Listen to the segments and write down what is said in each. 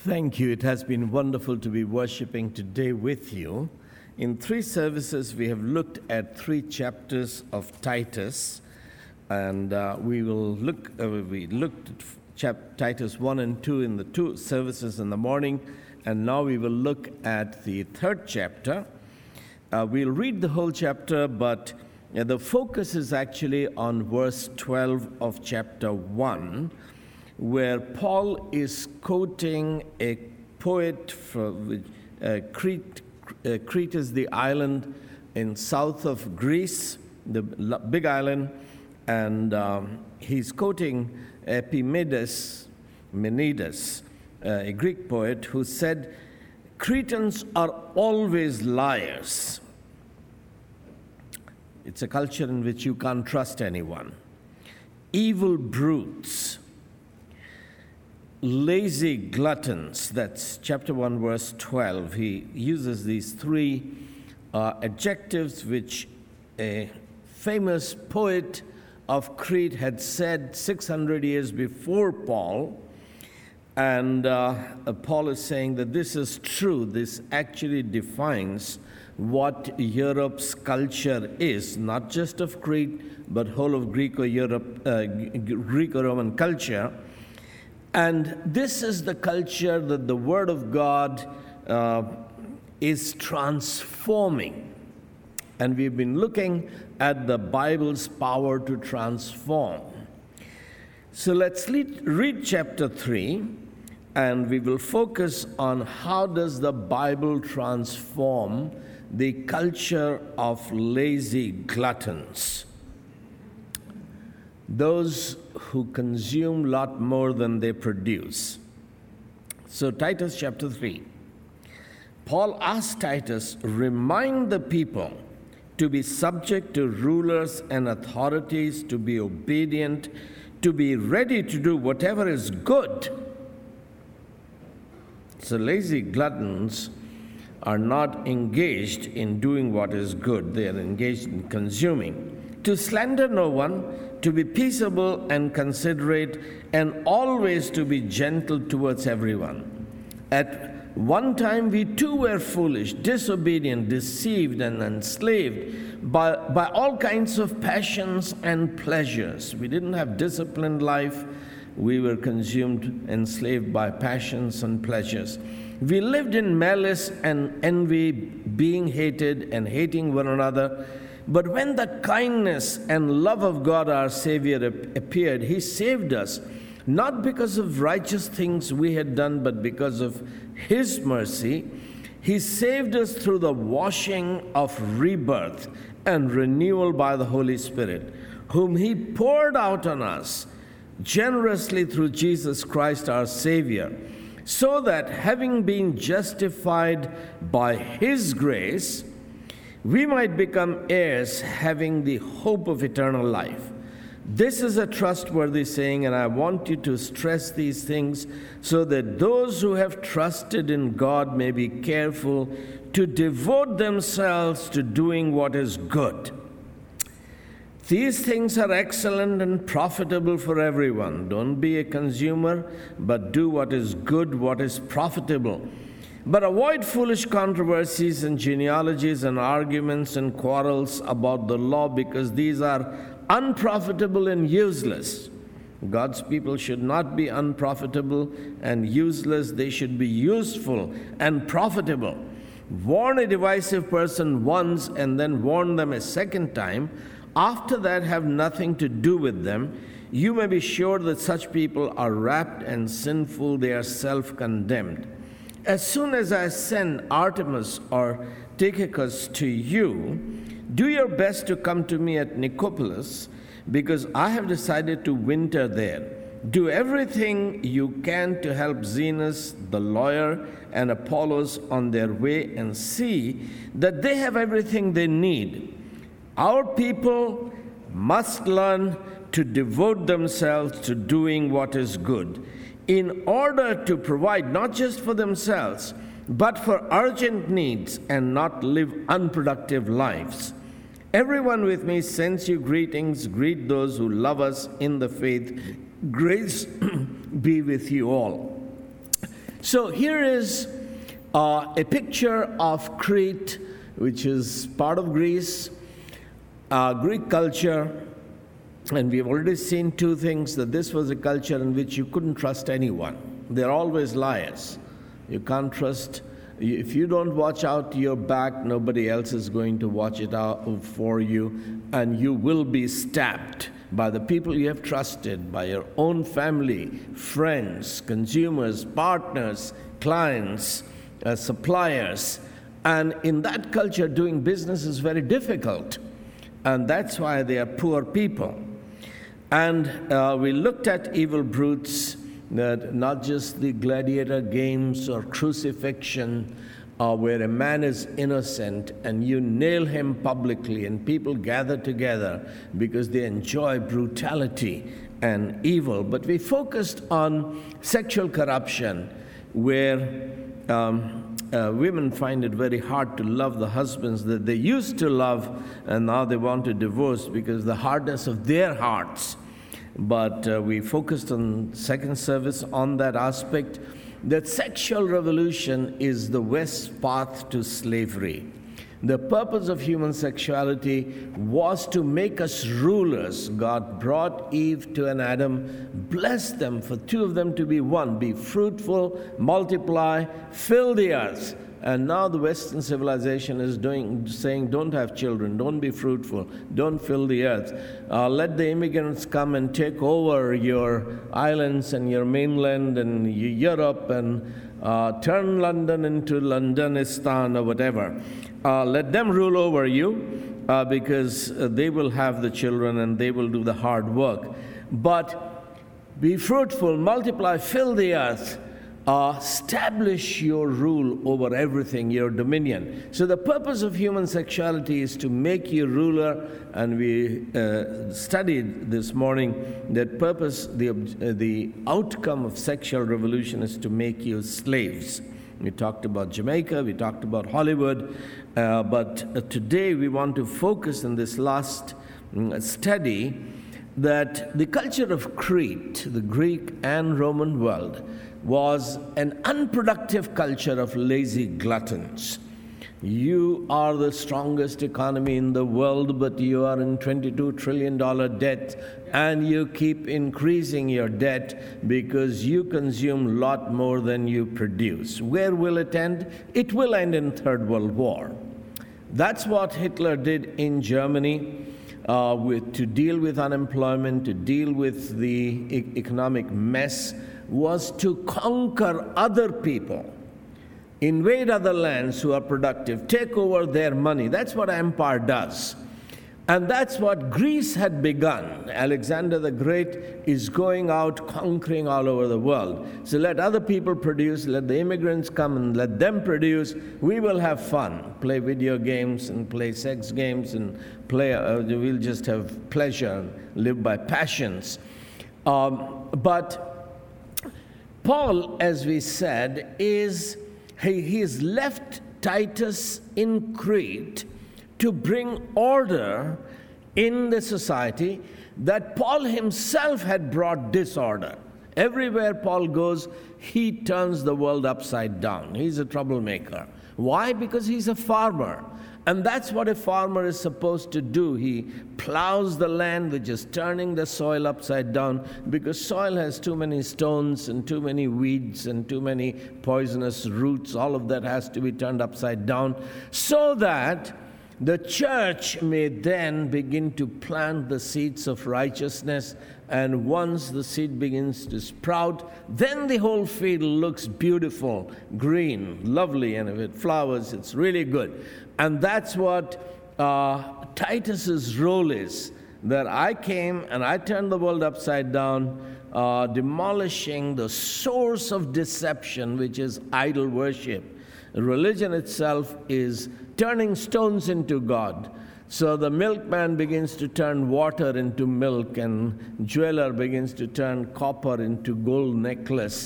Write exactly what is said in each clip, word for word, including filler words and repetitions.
Thank you. It has been wonderful to be worshiping today with you. In three services, we have looked at three chapters of Titus, and uh, we will look. Uh, we looked at chap- Titus one and two in the two services in the morning, and now we will look at the third chapter. Uh, we'll read the whole chapter, but uh, the focus is actually on verse twelve of chapter one, where Paul is quoting a poet from uh, Crete. Uh, Crete is the island in south of Greece, the big island, and um, he's quoting Epimenides, Menides, uh, a Greek poet, who said, "Cretans are always liars." It's a culture in which you can't trust anyone. Evil brutes. Lazy gluttons, that's chapter one, verse twelve. He uses these three uh, adjectives which a famous poet of Crete had said six hundred years before Paul. And uh, Paul is saying that this is true. This actually defines what Europe's culture is, not just of Crete, but whole of Greco-Europe, uh, Greco-Roman culture. And this is the culture that the Word of God uh, is transforming. And we've been looking at the Bible's power to transform. So let's lead, read chapter three, and we will focus on how does the Bible transform the culture of lazy gluttons. Those who consume a lot more than they produce. So Titus chapter three. Paul asked Titus, remind the people to be subject to rulers and authorities, to be obedient, to be ready to do whatever is good. So lazy gluttons are not engaged in doing what is good. They are engaged in consuming. To slander no one, to be peaceable and considerate, and always to be gentle towards everyone. At one time we too were foolish, disobedient, deceived, and enslaved by, by all kinds of passions and pleasures. We didn't have disciplined life. We were consumed, enslaved by passions and pleasures. We lived in malice and envy, being hated and hating one another. But when the kindness and love of God our Savior appeared, He saved us, not because of righteous things we had done, but because of His mercy. He saved us through the washing of rebirth and renewal by the Holy Spirit, whom He poured out on us generously through Jesus Christ our Savior, so that having been justified by His grace, we might become heirs, having the hope of eternal life. This is a trustworthy saying, and I want you to stress these things so that those who have trusted in God may be careful to devote themselves to doing what is good. These things are excellent and profitable for everyone. Don't be a consumer, but do what is good, what is profitable. But avoid foolish controversies and genealogies and arguments and quarrels about the law, because these are unprofitable and useless. God's people should not be unprofitable and useless. They should be useful and profitable. Warn a divisive person once and then warn them a second time. After that, have nothing to do with them. You may be sure that such people are wrapped and sinful. They are self-condemned. As soon as I send Artemas or Tychicus to you, do your best to come to me at Nicopolis, because I have decided to winter there. Do everything you can to help Zenas, the lawyer, and Apollos on their way, and see that they have everything they need. Our people must learn to devote themselves to doing what is good, in order to provide not just for themselves, but for urgent needs, and not live unproductive lives. Everyone with me sends you greetings. Greet those who love us in the faith. Grace be with you all. So here is uh, a picture of Crete, which is part of Greece, uh, Greek culture. And we've already seen two things, that this was a culture in which you couldn't trust anyone. They're always liars. You can't trust. If you don't watch out your back, nobody else is going to watch it out for you, and you will be stabbed by the people you have trusted, by your own family, friends, consumers, partners, clients, uh, suppliers. And in that culture, doing business is very difficult, and that's why they are poor people. And uh, we looked at evil brutes, that not just the gladiator games or crucifixion, uh, where a man is innocent and you nail him publicly and people gather together because they enjoy brutality and evil. But we focused on sexual corruption, where um, uh, women find it very hard to love the husbands that they used to love, and now they want to divorce because the hardness of their hearts. But uh, we focused on second service on that aspect, that sexual revolution is the West's path to slavery. The purpose of human sexuality was to make us rulers. God brought Eve to an Adam, blessed them for two of them to be one, be fruitful, multiply, fill the earth. And now the Western civilization is doing, saying, don't have children, don't be fruitful, don't fill the earth. Uh, let the immigrants come and take over your islands and your mainland and Europe, and uh, turn London into Londonistan or whatever. Uh, let them rule over you uh, because uh, they will have the children and they will do the hard work. But be fruitful, multiply, fill the earth. Uh, establish your rule over everything, your dominion. So the purpose of human sexuality is to make you ruler, and we uh, studied this morning that purpose, the, uh, the outcome of sexual revolution is to make you slaves. We talked about Jamaica, we talked about Hollywood, uh, but uh, today we want to focus in this last um, study that the culture of Crete, the Greek and Roman world, was an unproductive culture of lazy gluttons. You are the strongest economy in the world, but you are in twenty-two trillion dollars debt, and you keep increasing your debt because you consume a lot more than you produce. Where will it end? It will end in Third World War. That's what Hitler did in Germany. Uh, with, to deal with unemployment, to deal with the e- economic mess, was to conquer other people, invade other lands who are productive, take over their money. That's what empire does. And that's what Greece had begun. Alexander the Great is going out conquering all over the world. So let other people produce, let the immigrants come and let them produce. We will have fun, play video games and play sex games and play, uh, we'll just have pleasure, live by passions. Um, but Paul, as we said, is he, he has left Titus in Crete to bring order in the society that Paul himself had brought disorder. Everywhere Paul goes, he turns the world upside down. He's a troublemaker. Why? Because he's a farmer. And that's what a farmer is supposed to do. He plows the land, which is turning the soil upside down, because soil has too many stones and too many weeds and too many poisonous roots. All of that has to be turned upside down so that the church may then begin to plant the seeds of righteousness, and once the seed begins to sprout, then the whole field looks beautiful, green, lovely, and if it flowers, it's really good. And that's what uh, Titus's role is, that I came and I turned the world upside down, uh, demolishing the source of deception, which is idol worship. Religion itself is turning stones into God. So the milkman begins to turn water into milk, and jeweler begins to turn copper into gold necklace,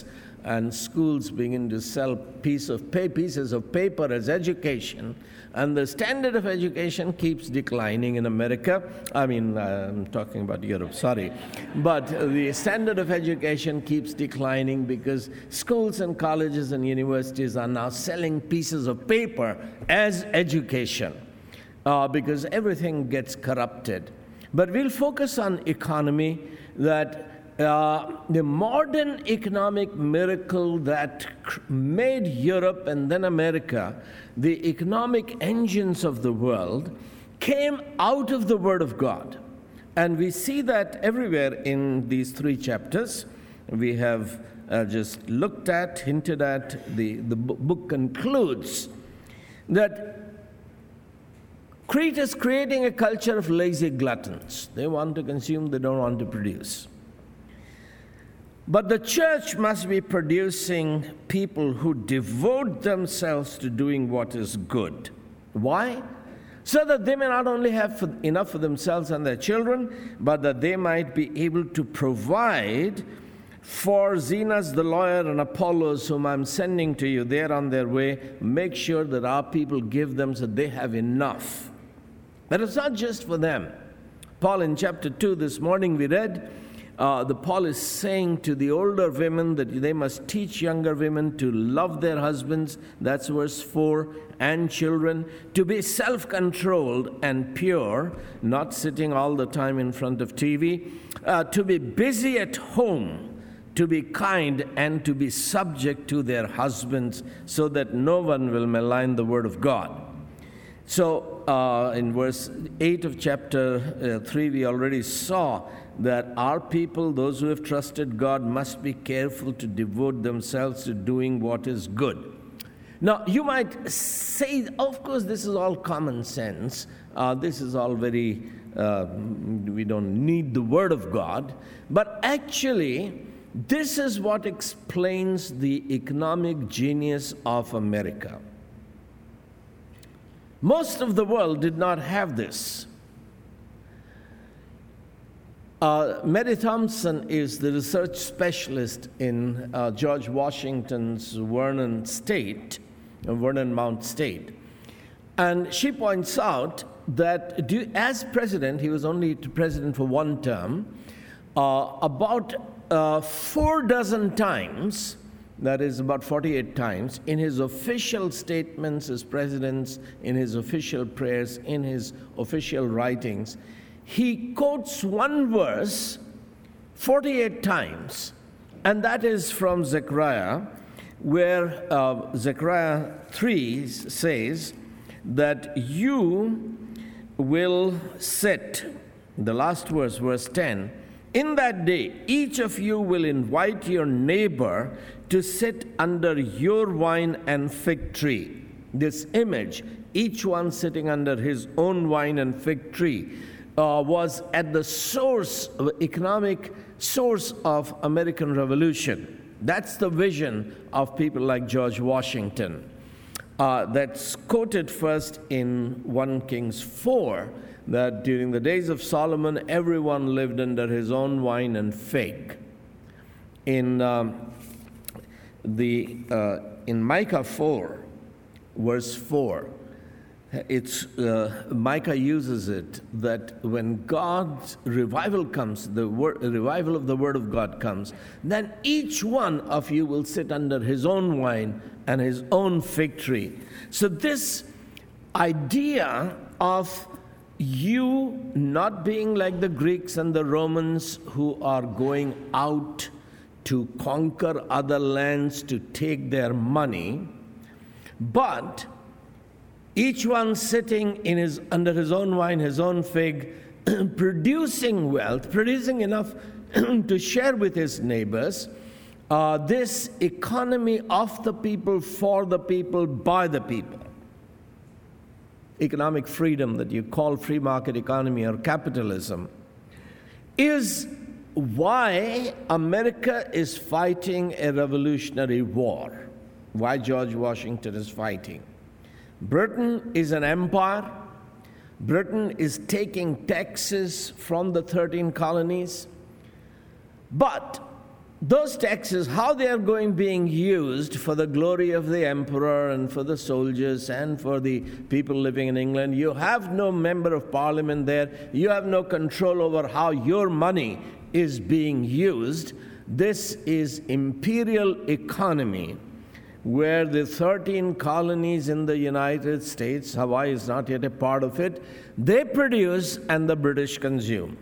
and schools begin to sell piece of pay, pieces of paper as education, and the standard of education keeps declining in America. I mean, uh, I'm talking about Europe, sorry. But the standard of education keeps declining because schools and colleges and universities are now selling pieces of paper as education uh, because everything gets corrupted. But we'll focus on economy, that uh, the modern economic miracle that made Europe and then America the economic engines of the world came out of the Word of God. And we see that everywhere in these three chapters. We have uh, just looked at, hinted at, the, the book concludes that Crete is creating a culture of lazy gluttons. They want to consume, they don't want to produce. But the church must be producing people who devote themselves to doing what is good. Why? So that they may not only have for, enough for themselves and their children, but that they might be able to provide for Zenas the lawyer and Apollos, whom I'm sending to you. They're on their way. Make sure that our people give them so they have enough. But it's not just for them. Paul in chapter two this morning we read, uh, the Paul is saying to the older women that they must teach younger women to love their husbands, that's verse four, and children, to be self-controlled and pure, not sitting all the time in front of T V, uh, to be busy at home, to be kind, and to be subject to their husbands, so that no one will malign the word of God. So uh, in verse eight of chapter uh, three, we already saw that our people, those who have trusted God, must be careful to devote themselves to doing what is good. Now, you might say, of course, this is all common sense. Uh, this is all very, uh, we don't need the Word of God. But actually, this is what explains the economic genius of America. Most of the world did not have this. Uh, Mary Thompson is the research specialist in uh, George Washington's Vernon State, uh, Vernon Mount State. And she points out that do, as president, he was only president for one term, uh, about uh, four dozen times, that is about forty-eight times, in his official statements as president, in his official prayers, in his official writings, he quotes one verse forty-eight times, and that is from Zechariah, where uh, Zechariah three says that you will sit, the last verse, verse ten, in that day each of you will invite your neighbor to sit under your vine and fig tree. This image, each one sitting under his own vine and fig tree, Uh, was at the source, economic source of American Revolution. That's the vision of people like George Washington. Uh, that's quoted first in First Kings four, that during the days of Solomon, everyone lived under his own vine and fig. In um, the uh, in Micah four, verse four, It's uh, Micah uses it that when God's revival comes, the word, revival of the Word of God comes, then each one of you will sit under his own vine and his own fig tree. So this idea of you not being like the Greeks and the Romans who are going out to conquer other lands to take their money, but each one sitting in his, under his own vine, his own fig, producing wealth, producing enough to share with his neighbors, uh, this economy of the people, for the people, by the people. Economic freedom that you call free market economy or capitalism is why America is fighting a revolutionary war, why George Washington is fighting. Britain is an empire. Britain is taking taxes from the thirteen colonies. But those taxes, how they are going being used for the glory of the emperor and for the soldiers and for the people living in England. You have no member of parliament there. You have no control over how your money is being used. This is imperial economy, where the thirteen colonies in the United States, Hawaii is not yet a part of it, they produce and the British consume.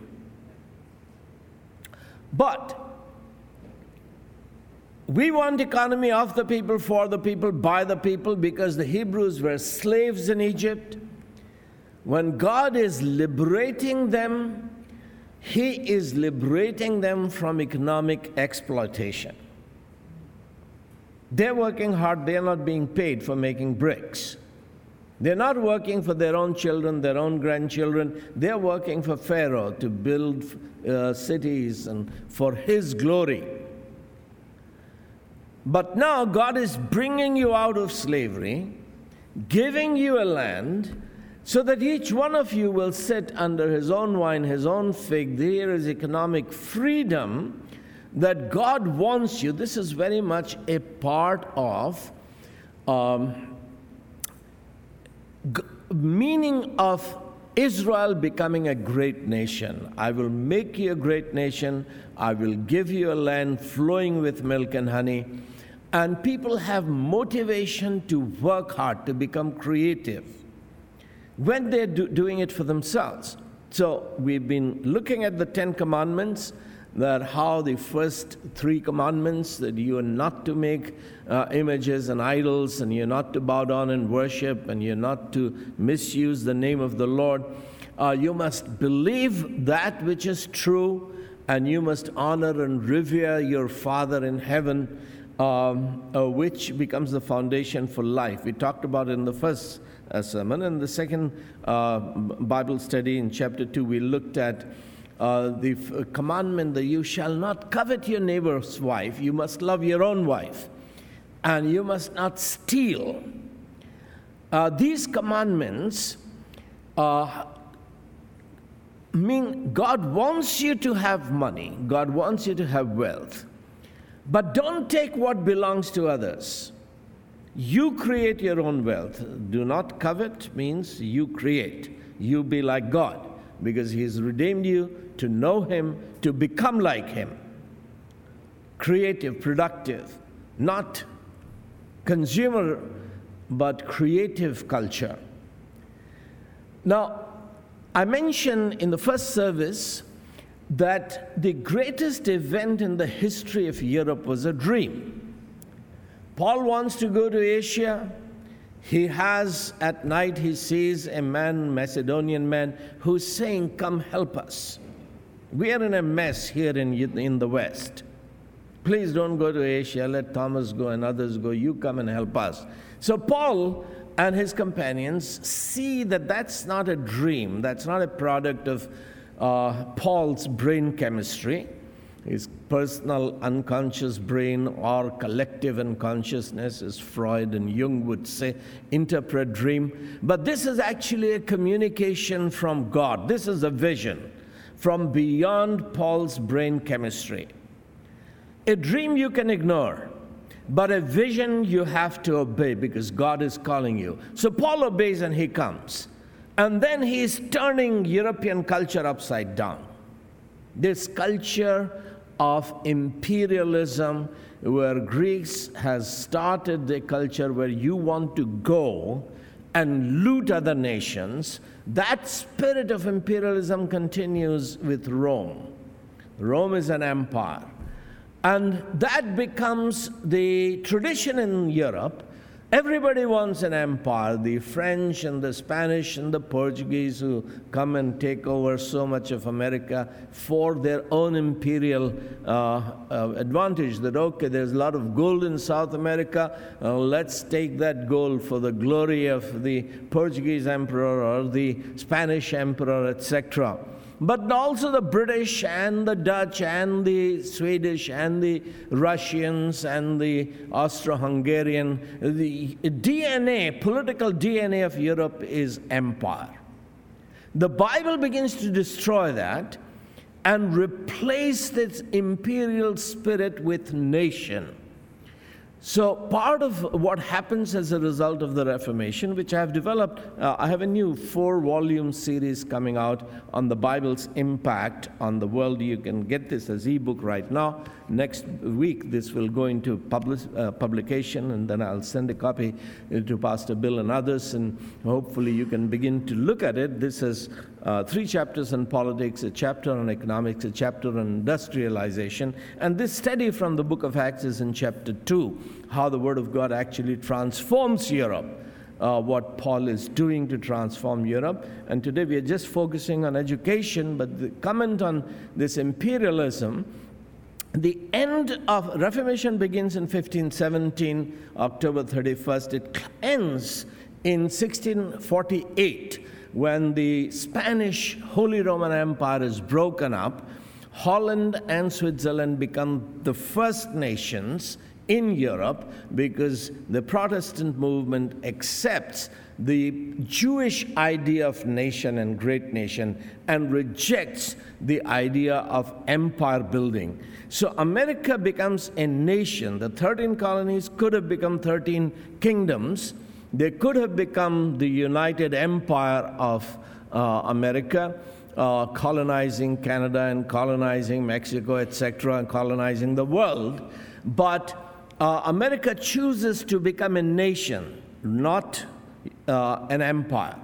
But we want economy of the people, for the people, by the people, because the Hebrews were slaves in Egypt. When God is liberating them, He is liberating them from economic exploitation. They're working hard. They're not being paid for making bricks. They're not working for their own children, their own grandchildren. They're working for Pharaoh to build uh, cities and for his glory. But now God is bringing you out of slavery, giving you a land, so that each one of you will sit under his own vine, his own fig. There is economic freedom that God wants you. This is very much a part of um, g- meaning of Israel becoming a great nation. I will make you a great nation. I will give you a land flowing with milk and honey. And people have motivation to work hard, to become creative, when they're do- doing it for themselves. So we've been looking at the Ten Commandments, that how the first three commandments, that you are not to make uh, images and idols, and you're not to bow down and worship, and you're not to misuse the name of the Lord. Uh, you must believe that which is true, and you must honor and revere your Father in heaven, um, uh, which becomes the foundation for life. We talked about it in the first uh, sermon. In the second uh, Bible study in chapter two, we looked at Uh, the f- commandment that you shall not covet your neighbor's wife. You must love your own wife, and you must not steal. Uh, these commandments uh, mean God wants you to have money. God wants you to have wealth. But don't take what belongs to others. You create your own wealth. Do not covet means you create. You be like God, because He's redeemed you to know Him, to become like Him. Creative, productive, not consumer, but creative culture. Now, I mentioned in the first service that the greatest event in the history of Europe was a dream. Paul wants to go to Asia. He has, at night, he sees a man, Macedonian man, who's saying, come help us. We are in a mess here in, in the West. Please don't go to Asia. Let Thomas go and others go. You come and help us. So Paul and his companions see that that's not a dream. That's not a product of uh, Paul's brain chemistry, his personal unconscious brain, or collective unconsciousness, as Freud and Jung would say, interpret dream. But this is actually a communication from God. This is a vision from beyond Paul's brain chemistry. A dream you can ignore, but a vision you have to obey, because God is calling you. So Paul obeys and he comes. And then he is turning European culture upside down. This culture of imperialism, where Greece has started a culture where you want to go and loot other nations. That spirit of imperialism continues with Rome. Rome is an empire. And that becomes the tradition in Europe. Everybody wants an empire. The French and the Spanish and the Portuguese, who come and take over so much of America for their own imperial uh, uh, advantage. That, okay, there's a lot of gold in South America. Uh, let's take that gold for the glory of the Portuguese emperor or the Spanish emperor, et cetera. But also the British and the Dutch and the Swedish and the Russians and the Austro-Hungarian. The D N A, political D N A of Europe is empire. The Bible begins to destroy that, and replaced its imperial spirit with nation. So part of what happens as a result of the Reformation, which I have developed, uh, I have a new four-volume series coming out on the Bible's impact on the world. You can get this as ebook right now. Next week, this will go into public, uh, publication, and then I'll send a copy to Pastor Bill and others, and hopefully you can begin to look at it. This is uh, three chapters on politics, a chapter on economics, a chapter on industrialization, and this study from the book of Acts is in chapter two, how the Word of God actually transforms Europe, uh, what Paul is doing to transform Europe. And today we are just focusing on education, but the comment on this imperialism, the end of Reformation begins in fifteen seventeen, October thirty-first. It ends in sixteen forty-eight, when the Spanish Holy Roman Empire is broken up. Holland and Switzerland become the first nations in Europe because the Protestant movement accepts the Jewish idea of nation and great nation and rejects the idea of empire building. So America becomes a nation. The thirteen colonies could have become thirteen kingdoms. They could have become the United Empire of uh, America, uh, colonizing Canada and colonizing Mexico, et cetera, and colonizing the world. But uh, America chooses to become a nation, not uh, an empire.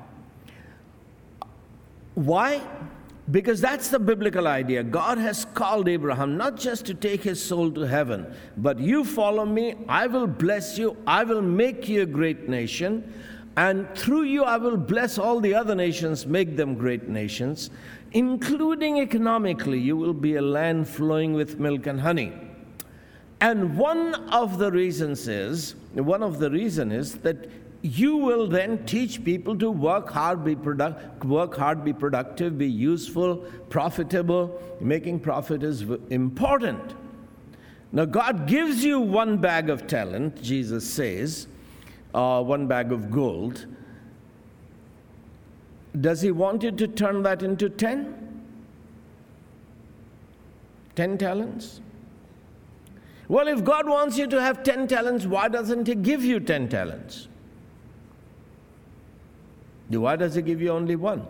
Why? Because that's the biblical idea. God has called Abraham not just to take his soul to heaven, but you follow me, I will bless you, I will make you a great nation, and through you I will bless all the other nations, make them great nations, including economically. You will be a land flowing with milk and honey. And one of the reasons is, one of the reason is that you will then teach people to work hard, be product, work hard, be productive, be useful, profitable. Making profit is important. Now, God gives you one bag of talent, Jesus says, uh, one bag of gold. Does he want you to turn that into ten? Ten talents? Well, if God wants you to have ten talents, why doesn't he give you ten talents? Why does he give you only one?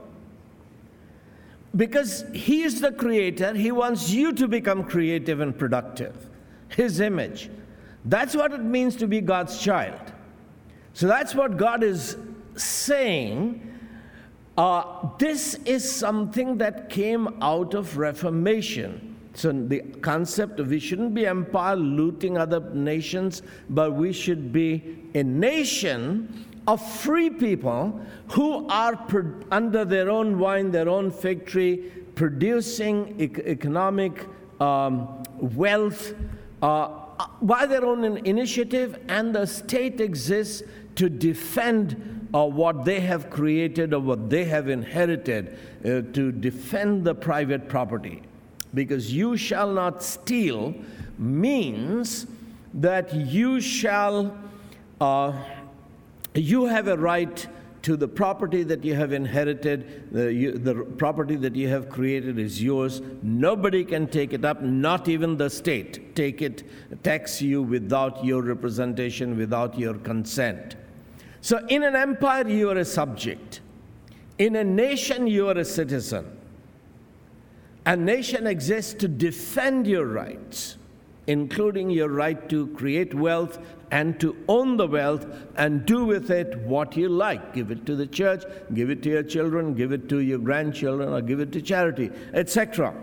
Because he is the creator. He wants you to become creative and productive. His image. That's what it means to be God's child. So that's what God is saying. Uh, this is something that came out of Reformation. So the concept of we shouldn't be empire looting other nations, but we should be a nation of free people who are pro- under their own vine, their own fig tree, producing e- economic um, wealth uh, by their own initiative, and the state exists to defend uh, what they have created or what they have inherited, uh, to defend the private property. Because you shall not steal means that you shall uh, You have a right to the property that you have inherited. The, you, the property that you have created is yours. Nobody can take it up, not even the state. Take it, tax you without your representation, without your consent. So in an empire, you are a subject. In a nation, you are a citizen. A nation exists to defend your rights, including your right to create wealth and to own the wealth and do with it what you like. Give it to the church, give it to your children, give it to your grandchildren, or give it to charity, et cetera.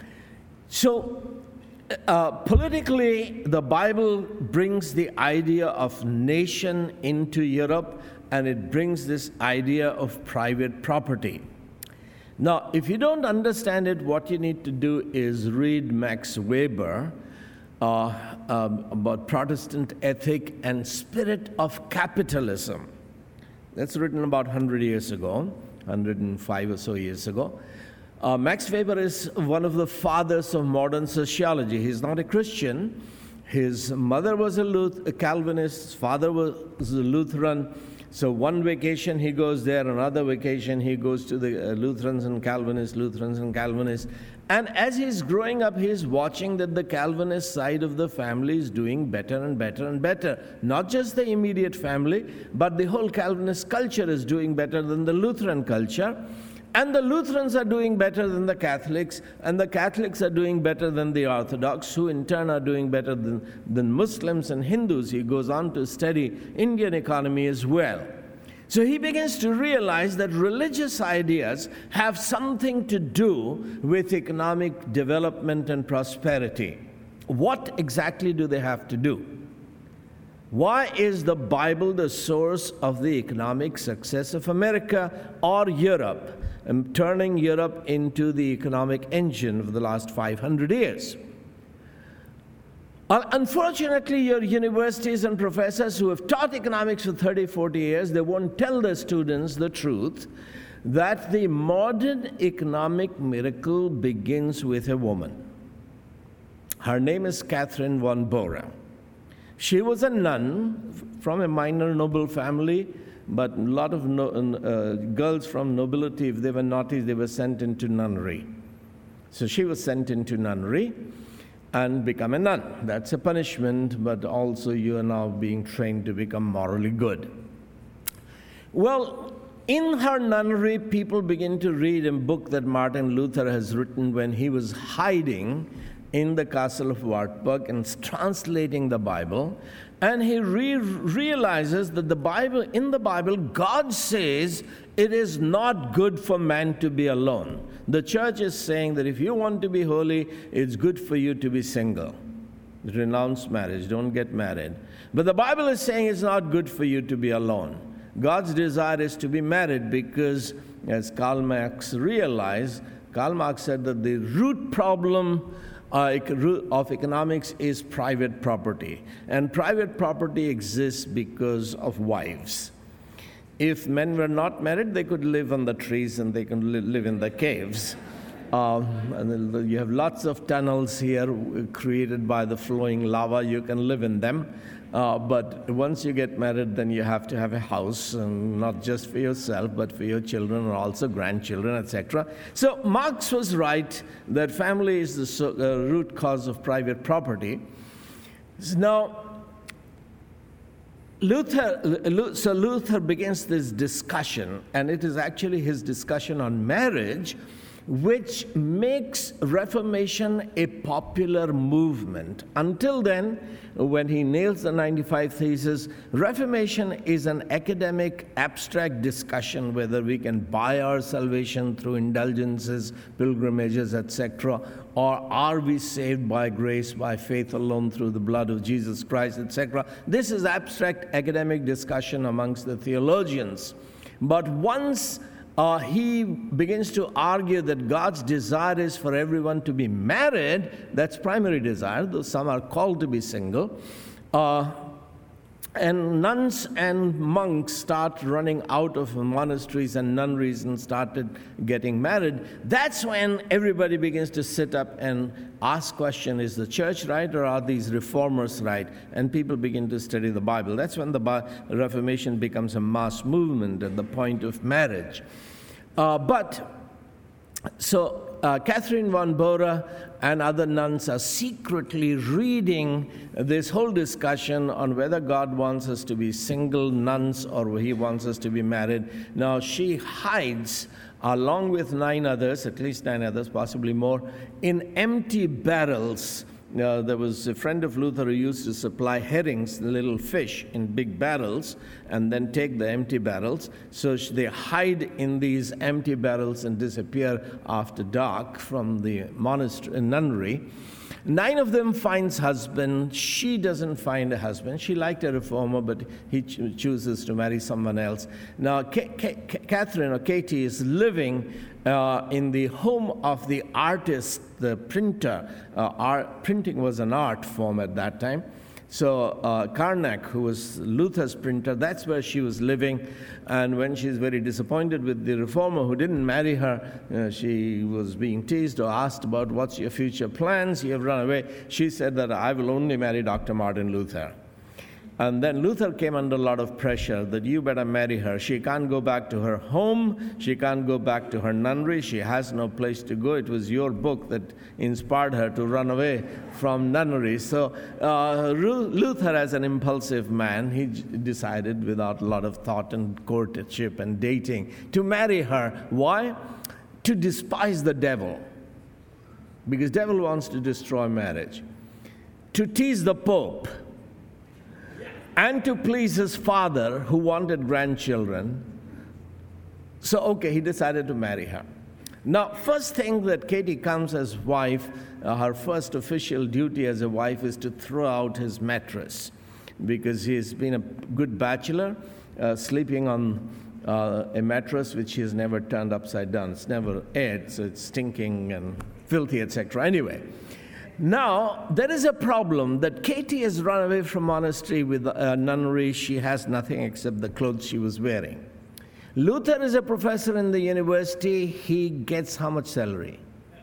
So uh, politically, the Bible brings the idea of nation into Europe, and it brings this idea of private property. Now, if you don't understand it, what you need to do is read Max Weber, Uh, um, about Protestant ethic and spirit of capitalism. That's written about one hundred years ago, one hundred five or so years ago. Uh, Max Weber is one of the fathers of modern sociology. He's not a Christian. His mother was a, Luth- a Calvinist. His father was a Lutheran. So one vacation he goes there, another vacation he goes to the uh, Lutherans and Calvinists, Lutherans and Calvinists. And as he's growing up, he's watching that the Calvinist side of the family is doing better and better and better. Not just the immediate family, but the whole Calvinist culture is doing better than the Lutheran culture. And the Lutherans are doing better than the Catholics, and the Catholics are doing better than the Orthodox, who in turn are doing better than, than Muslims and Hindus. He goes on to study Indian economy as well. So he begins to realize that religious ideas have something to do with economic development and prosperity. What exactly do they have to do? Why is the Bible the source of the economic success of America or Europe, and turning Europe into the economic engine of the last five hundred years? Unfortunately, your universities and professors who have taught economics for thirty, forty years, they won't tell their students the truth that the modern economic miracle begins with a woman. Her name is Catherine von Bora. She was a nun from a minor noble family, but a lot of no, uh, girls from nobility, if they were naughty, they were sent into nunnery. So she was sent into nunnery and become a nun. That's a punishment, but also you are now being trained to become morally good. Well, in her nunnery, people begin to read a book that Martin Luther has written when he was hiding in the castle of Wartburg and translating the Bible. And he re- realizes that the Bible, in the Bible, God says it is not good for man to be alone. The church is saying that if you want to be holy, it's good for you to be single. Renounce marriage, don't get married. But the Bible is saying it's not good for you to be alone. God's desire is to be married because, as Karl Marx realized, Karl Marx said that the root problem Uh, of economics is private property. And private property exists because of wives. If men were not married, they could live on the trees and they could li- live in the caves. Um, and you have lots of tunnels here created by the flowing lava. You can live in them. Uh, but once you get married, then you have to have a house, and not just for yourself, but for your children and also grandchildren, et cetera. So Marx was right that family is the so, uh, root cause of private property. Now, Luther, so Luther begins this discussion, and it is actually his discussion on marriage, which makes Reformation a popular movement. Until then, when he nails the ninety-five Theses, Reformation is an academic, abstract discussion whether we can buy our salvation through indulgences, pilgrimages, et cetera, or are we saved by grace, by faith alone, through the blood of Jesus Christ, et cetera. This is abstract academic discussion amongst the theologians. But once Uh, he begins to argue that God's desire is for everyone to be married. That's primary desire, though some are called to be single. Uh, and nuns and monks start running out of monasteries and nunneries and started getting married. That's when everybody begins to sit up and ask question, is the church right or are these reformers right? And people begin to study the Bible. That's when the Reformation becomes a mass movement at the point of marriage. Uh, but, so uh, Catherine von Bora and other nuns are secretly reading this whole discussion on whether God wants us to be single nuns or he wants us to be married. Now, she hides, along with nine others, at least nine others, possibly more, in empty barrels. Uh, there was a friend of Luther who used to supply herrings, little fish, in big barrels, and then take the empty barrels. So they hide in these empty barrels and disappear after dark from the monastery, nunnery. Nine of them finds husband. She doesn't find a husband. She liked a reformer, but he ch- chooses to marry someone else. Now, K- K- K- Catherine or Katie is living uh, in the home of the artist, the printer. Uh, art, printing was an art form at that time. So uh, Karnak, who was Luther's printer, that's where she was living. And when she's very disappointed with the reformer who didn't marry her, uh, she was being teased or asked about what's your future plans, you have run away. She said that I will only marry Doctor Martin Luther. And then Luther came under a lot of pressure that you better marry her. She can't go back to her home. She can't go back to her nunnery. She has no place to go. It was your book that inspired her to run away from nunnery. So uh, Luther, as an impulsive man, he decided without a lot of thought and courtship and dating to marry her. Why? To despise the devil. Because the devil wants to destroy marriage. To tease the Pope. And to please his father, who wanted grandchildren. So, okay, he decided to marry her. Now, first thing that Katie comes as wife, uh, her first official duty as a wife is to throw out his mattress, because he's been a good bachelor, uh, sleeping on uh, a mattress which he has never turned upside down. It's never aired, so it's stinking and filthy, et cetera. Anyway. Now, there is a problem that Katie has run away from monastery with a nunnery. She has nothing except the clothes she was wearing. Luther is a professor in the university. He gets how much salary?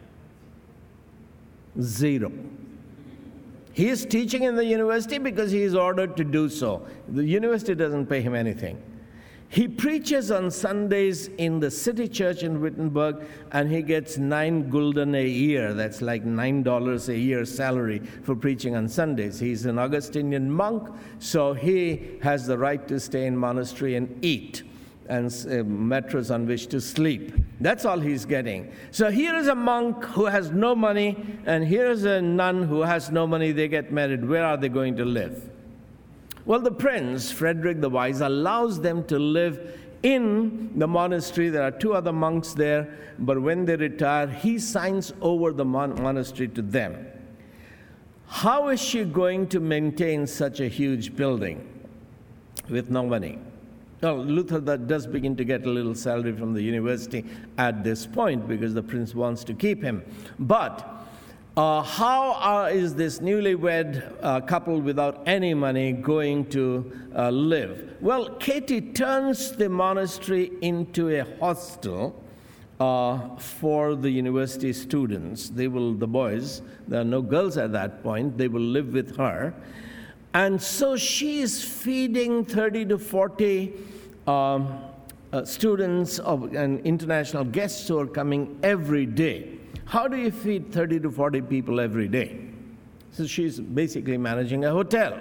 Zero. He is teaching in the university because he is ordered to do so. The university doesn't pay him anything. He preaches on Sundays in the city church in Wittenberg, and he gets nine gulden a year. That's like nine dollars a year salary for preaching on Sundays. He's an Augustinian monk, so he has the right to stay in monastery and eat, and a mattress on which to sleep. That's all he's getting. So here is a monk who has no money, and here is a nun who has no money. They get married. Where are they going to live? Well, the prince, Frederick the Wise, allows them to live in the monastery. There are two other monks there, but when they retire, he signs over the mon- monastery to them. How is she going to maintain such a huge building with no money? Well, Luther that does begin to get a little salary from the university at this point because the prince wants to keep him. But Uh, how are, is this newlywed uh, couple without any money going to uh, live? Well, Katie turns the monastery into a hostel uh, for the university students. They will, the boys, there are no girls at that point, they will live with her. And so she is feeding thirty to forty um, uh, students of, and international guests who are coming every day. How do you feed thirty to forty people every day? So she's basically managing a hotel.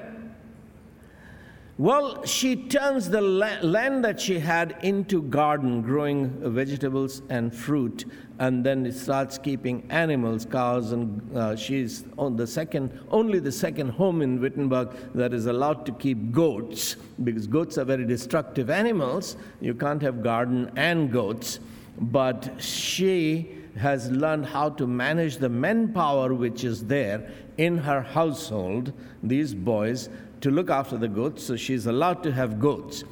Well, she turns the la- land that she had into garden, growing vegetables and fruit, and then it starts keeping animals, cows, and uh, she's on the second, only the second home in Wittenberg that is allowed to keep goats, because goats are very destructive animals. You can't have garden and goats, but she has learned how to manage the manpower which is there in her household, these boys, to look after the goats, so she's allowed to have goats.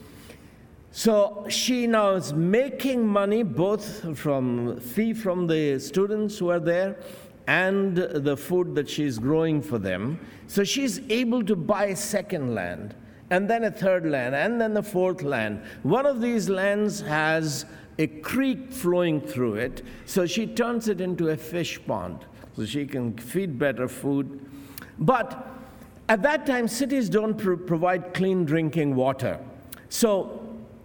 So she now is making money both from fee from the students who are there and the food that she's growing for them. So she's able to buy a second land, and then a third land, and then the fourth land. One of these lands has a creek flowing through it, so she turns it into a fish pond, so she can feed better food. But at that time, cities don't pro- provide clean drinking water. So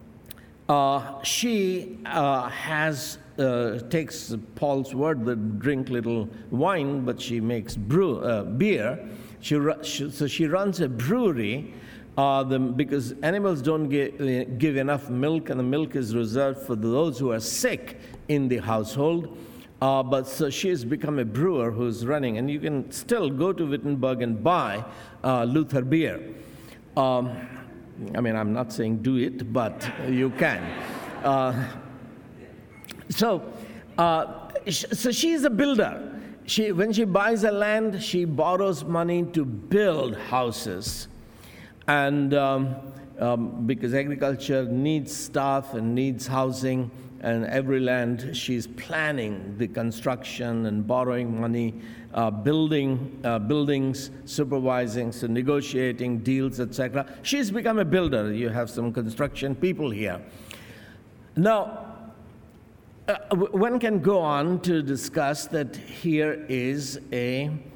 uh, she uh, has uh, takes Paul's word that drink little wine, but she makes brew uh, beer. She, she so she runs a brewery. Uh, the, because animals don't give, uh, give enough milk, and the milk is reserved for those who are sick in the household. Uh, but so she has become a brewer who's running, and you can still go to Wittenberg and buy uh, Luther beer. Um, I mean, I'm not saying do it, but you can. Uh, so, uh, sh- so she's a builder. She, when she buys a land, she borrows money to build houses. And um, um, because agriculture needs staff and needs housing, and every land she's planning the construction and borrowing money, uh, building uh, buildings, supervising, so negotiating deals, et cetera. She's become a builder. You have some construction people here. Now, uh, one can go on to discuss that here is a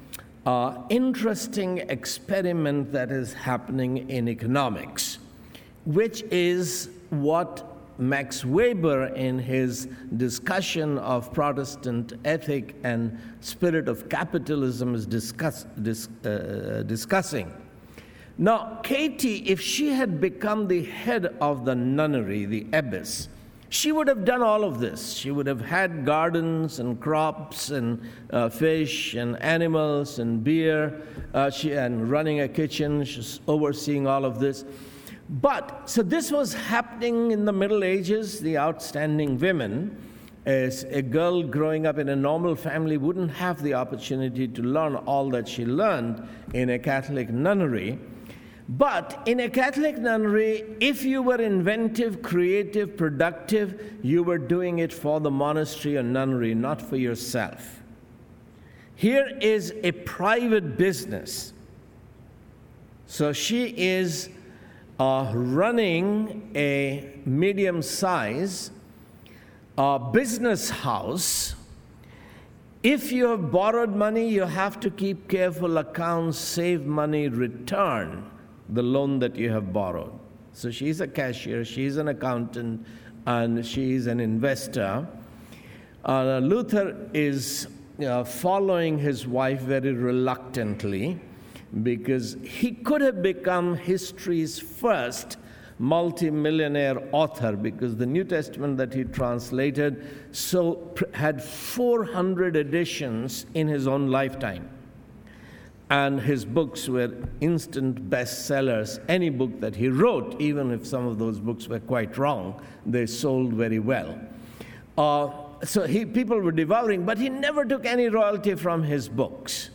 uh, interesting experiment that is happening in economics, which is what Max Weber, in his discussion of Protestant ethic and spirit of capitalism, is discuss, dis, uh, discussing. Now, Katie, if she had become the head of the nunnery, the abbess, she would have done all of this. She would have had gardens and crops and uh, fish and animals and beer, uh, she, and running a kitchen. She's overseeing all of this. But, so this was happening in the Middle Ages. The outstanding women, as a girl growing up in a normal family, wouldn't have the opportunity to learn all that she learned in a Catholic nunnery. But in a Catholic nunnery, if you were inventive, creative, productive, you were doing it for the monastery or nunnery, not for yourself. Here is a private business. So she is Uh, running a medium-size uh, business house. If you have borrowed money, you have to keep careful accounts, save money, return the loan that you have borrowed. So she's a cashier, she's an accountant, and she's an investor. Uh, Luther is uh, following his wife very reluctantly, because he could have become history's first multimillionaire author, because the New Testament that he translated so had four hundred editions in his own lifetime. And his books were instant bestsellers. Any book that he wrote, even if some of those books were quite wrong, they sold very well. Uh, so he, people were devouring, but he never took any royalty from his books.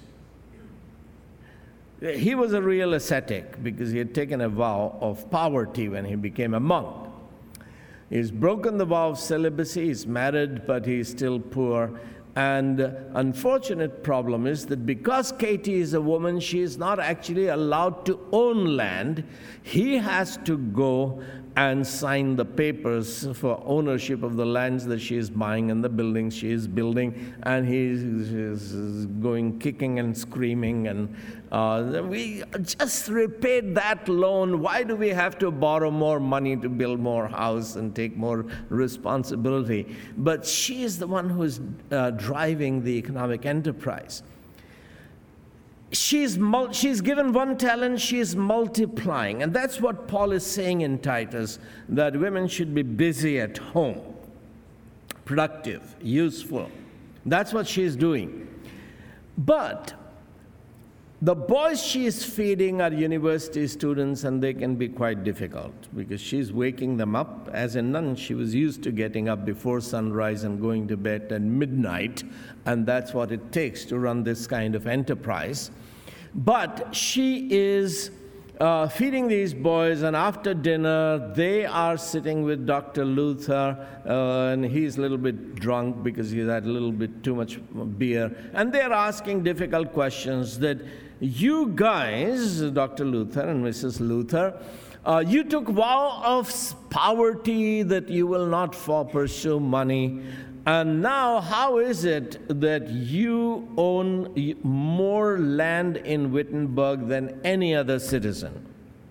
He was a real ascetic because he had taken a vow of poverty when he became a monk. He's broken the vow of celibacy, he's married, but he's still poor. And the unfortunate problem is that because Katie is a woman, she is not actually allowed to own land. He has to go and sign the papers for ownership of the lands that she is buying and the buildings she is building, and he is going kicking and screaming, and uh, we just repaid that loan. Why do we have to borrow more money to build more house and take more responsibility? But she is the one who is uh, driving the economic enterprise. She's, mul- she's given one talent, she's multiplying. And that's what Paul is saying in Titus, that women should be busy at home, productive, useful. That's what she's doing. But the boys she is feeding are university students, and they can be quite difficult because she's waking them up. As a nun, she was used to getting up before sunrise and going to bed at midnight, and that's what it takes to run this kind of enterprise. But she is uh, feeding these boys, and after dinner, they are sitting with Doctor Luther, uh, and he's a little bit drunk because he's had a little bit too much beer, and they're asking difficult questions that, you guys, Doctor Luther and Missus Luther, uh, you took vow of poverty that you will not for pursue money. And now, how is it that you own more land in Wittenberg than any other citizen?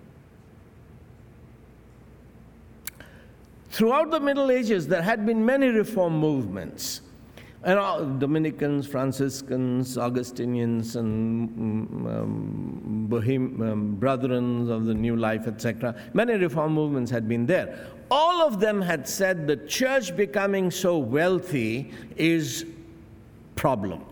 Throughout the Middle Ages, there had been many reform movements. And all, Dominicans, Franciscans, Augustinians, and um, Bohem, um, Brethren of the New Life, et cetera. Many reform movements had been there. All of them had said the church becoming so wealthy is problem.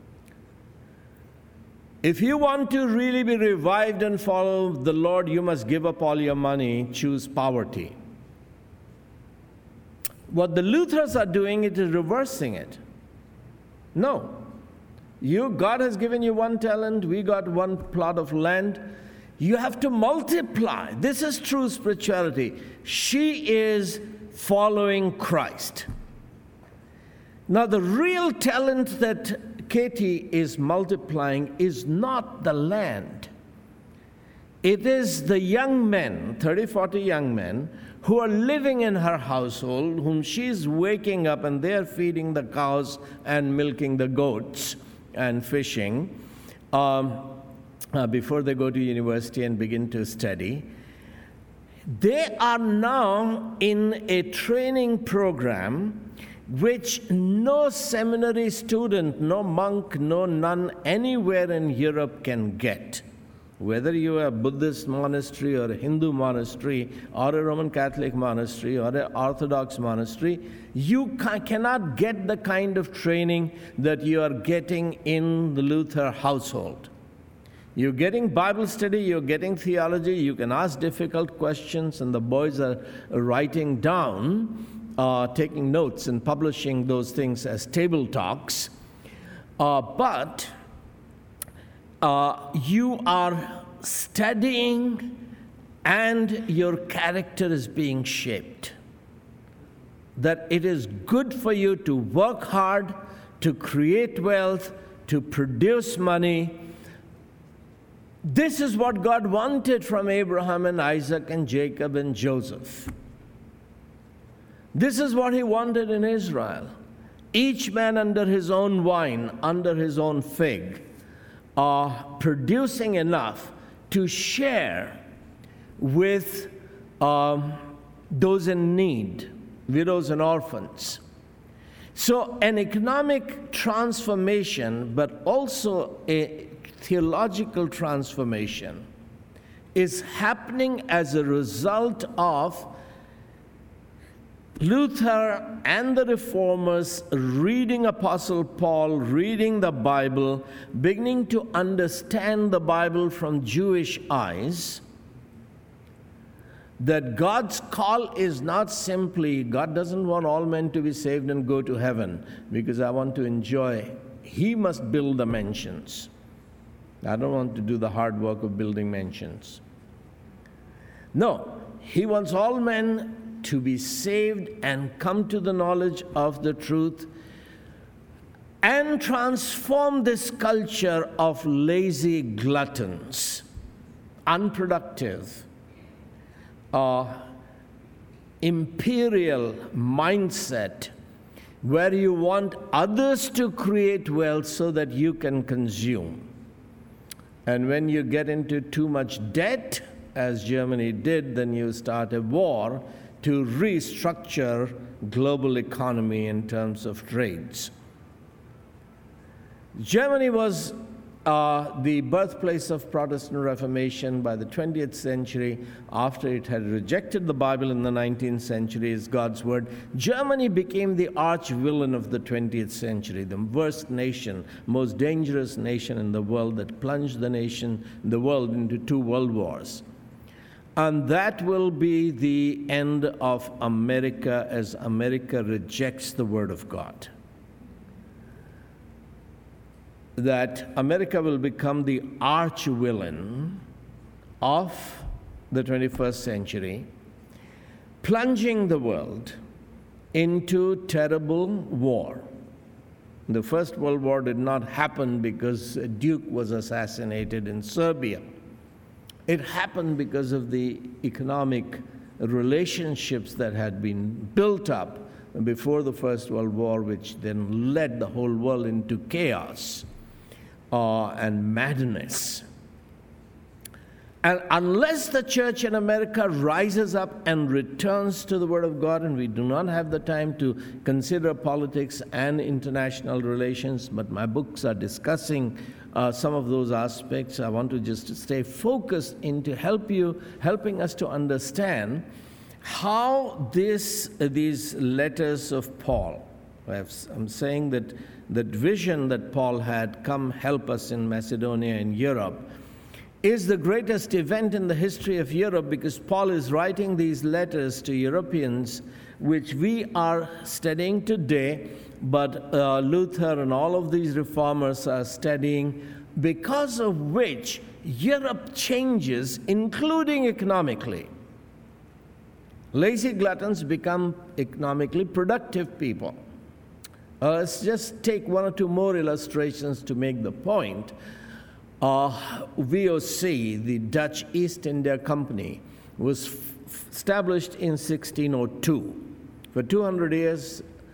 If you want to really be revived and follow the Lord, you must give up all your money, choose poverty. What the Lutherans are doing, it is reversing it. No. You, God has given you one talent, we got one plot of land. You have to multiply. This is true spirituality. She is following Christ. Now, the real talent that Katie is multiplying is not the land. It is the young men, thirty, forty young men, who are living in her household, whom she's waking up, and they're feeding the cows and milking the goats and fishing. um, uh, before they go to university and begin to study. They are now in a training program which no seminary student, no monk, no nun anywhere in Europe can get. Whether you are a Buddhist monastery or a Hindu monastery or a Roman Catholic monastery or an Orthodox monastery, you ca- cannot get the kind of training that you are getting in the Luther household. You're getting Bible study, you're getting theology, you can ask difficult questions, and the boys are writing down, uh, taking notes and publishing those things as table talks. Uh, but uh, you are studying and your character is being shaped. That it is good for you to work hard, to create wealth, to produce money. This is what God wanted from Abraham and Isaac and Jacob and Joseph. This is what he wanted in Israel. Each man under his own vine, under his own fig, uh, producing enough to share with um, those in need, widows and orphans. So an economic transformation, but also a theological transformation, is happening as a result of Luther and the Reformers reading Apostle Paul, reading the Bible, beginning to understand the Bible from Jewish eyes, that God's call is not simply, God doesn't want all men to be saved and go to heaven because I want to enjoy. He must build the mansions. I don't want to do the hard work of building mansions. No, he wants all men to be saved and come to the knowledge of the truth and transform this culture of lazy gluttons, unproductive, uh, imperial mindset, where you want others to create wealth so that you can consume. And when you get into too much debt, as Germany did, then you start a war to restructure global economy in terms of trades. Germany was uh, the birthplace of Protestant Reformation by the twentieth century. After it had rejected the Bible in the nineteenth century as God's word, Germany became the arch villain of the twentieth century, the worst nation, most dangerous nation in the world that plunged the nation, the world into two world wars. And that will be the end of America as America rejects the Word of God. That America will become the arch villain of the twenty-first century, plunging the world into terrible war. The First World War did not happen because a duke was assassinated in Serbia. It happened because of the economic relationships that had been built up before the First World War, which then led the whole world into chaos uh, and madness. And unless the church in America rises up and returns to the Word of God, and we do not have the time to consider politics and international relations, but my books are discussing Uh, some of those aspects. I want to just stay focused in to help you, helping us to understand how this, uh, these letters of Paul, I'm saying that the vision that Paul had, come help us in Macedonia and Europe, is the greatest event in the history of Europe, because Paul is writing these letters to Europeans, which we are studying today, but uh, Luther and all of these reformers are studying, because of which Europe changes, including economically. Lazy gluttons become economically productive people. Uh, let's just take one or two more illustrations to make the point. Uh, V O C, the Dutch East India Company, was f- established in sixteen oh two. For two hundred years,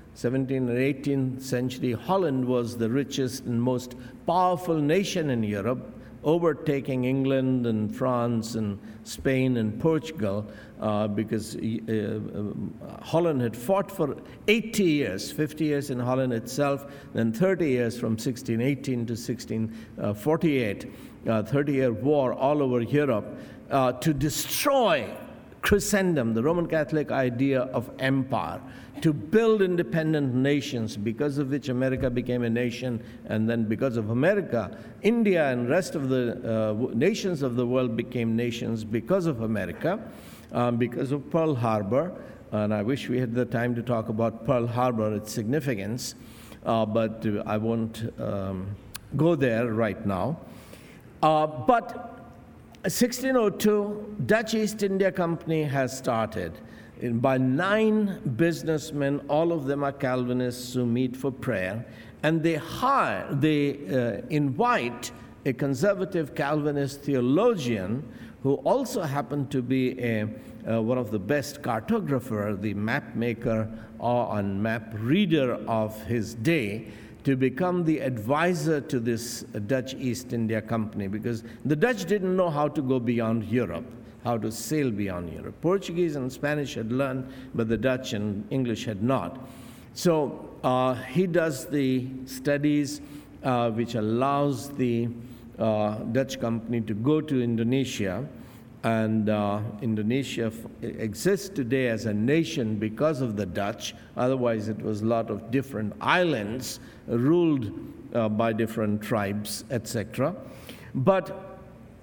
seventeenth and eighteenth century, Holland was the richest and most powerful nation in Europe, overtaking England and France and Spain and Portugal, uh, because uh, uh, Holland had fought for eighty years, fifty years in Holland itself, then thirty years from sixteen eighteen to sixteen forty-eight, uh, thirty-year war all over Europe, uh, to destroy Christendom, the Roman Catholic idea of empire, to build independent nations, because of which America became a nation, and then because of America, India and rest of the uh, nations of the world became nations because of America, um, because of Pearl Harbor. And I wish we had the time to talk about Pearl Harbor, its significance, uh, but I won't um, go there right now. Uh, but sixteen oh two, Dutch East India Company has started by nine businessmen. All of them are Calvinists who meet for prayer, and they hire, they uh, invite a conservative Calvinist theologian who also happened to be a, uh, one of the best cartographer, the map maker or and map reader of his day, to become the advisor to this Dutch East India Company, because the Dutch didn't know how to go beyond Europe, how to sail beyond Europe. Portuguese and Spanish had learned, but the Dutch and English had not. So uh, he does the studies uh, which allows the uh, Dutch company to go to Indonesia, and uh, Indonesia f- exists today as a nation because of the Dutch. Otherwise, it was a lot of different islands ruled uh, by different tribes, et cetera. But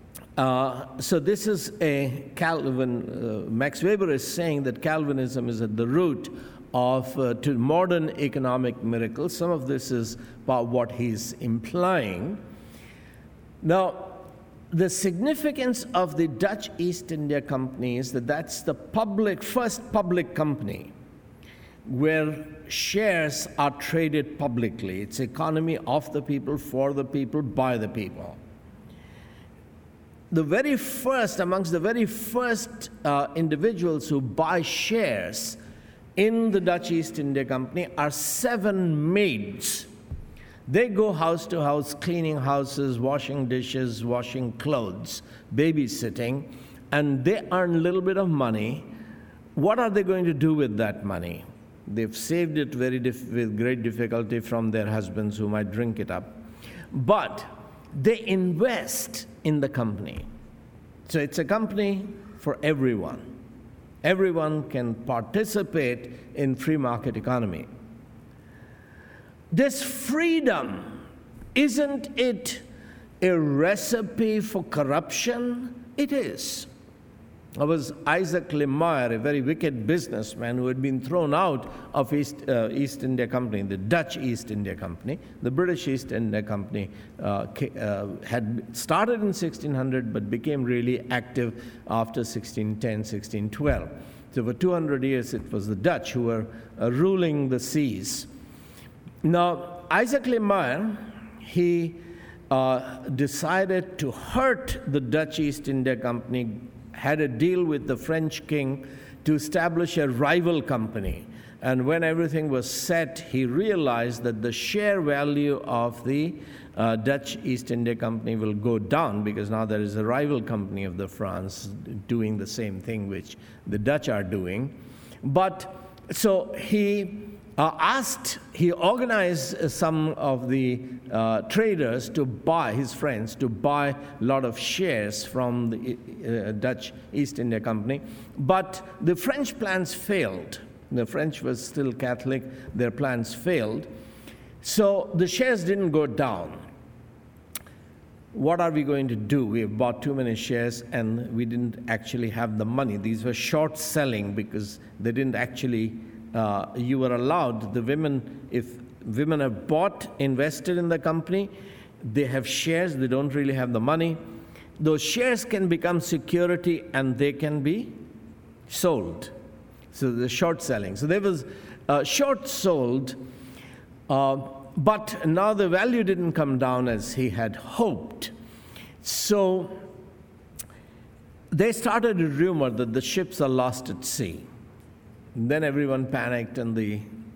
uh, so this is a Calvin. Uh, Max Weber is saying that Calvinism is at the root of uh, to modern economic miracles. Some of this is about what he's implying. Now, the significance of the Dutch East India Company is that that's the public, first public company where shares are traded publicly. It's economy of the people, for the people, by the people. The very first, amongst the very first uh, individuals who buy shares in the Dutch East India Company are seven maids. They go house to house, cleaning houses, washing dishes, washing clothes, babysitting, and they earn a little bit of money. What are they going to do with that money? They've saved it very dif- with great difficulty from their husbands who might drink it up. But they invest in the company. So it's a company for everyone. Everyone can participate in free market economy. This freedom, isn't it a recipe for corruption? It is. It was Isaac Le Maire, a very wicked businessman who had been thrown out of East, uh, East India Company, the Dutch East India Company. The British East India Company uh, uh, had started in sixteen hundred but became really active after sixteen ten, sixteen twelve. So for two hundred years it was the Dutch who were uh, ruling the seas. Now, Isaac Le Maire, he uh, decided to hurt the Dutch East India Company, had a deal with the French king to establish a rival company. And when everything was set, he realized that the share value of the uh, Dutch East India Company will go down, because now there is a rival company of the France doing the same thing which the Dutch are doing. But so he Uh, asked, he organized uh, some of the uh, traders to buy, his friends, to buy a lot of shares from the uh, Dutch East India Company. But the French plans failed. The French was still Catholic. Their plans failed. So the shares didn't go down. What are we going to do? We have bought too many shares and we didn't actually have the money. These were short selling because they didn't actually Uh, you were allowed, the women, if women have bought, invested in the company, they have shares, they don't really have the money. Those shares can become security and they can be sold. So the short selling. So there was uh, short sold, uh, but now the value didn't come down as he had hoped. So they started a rumor that the ships are lost at sea. And then everyone panicked and the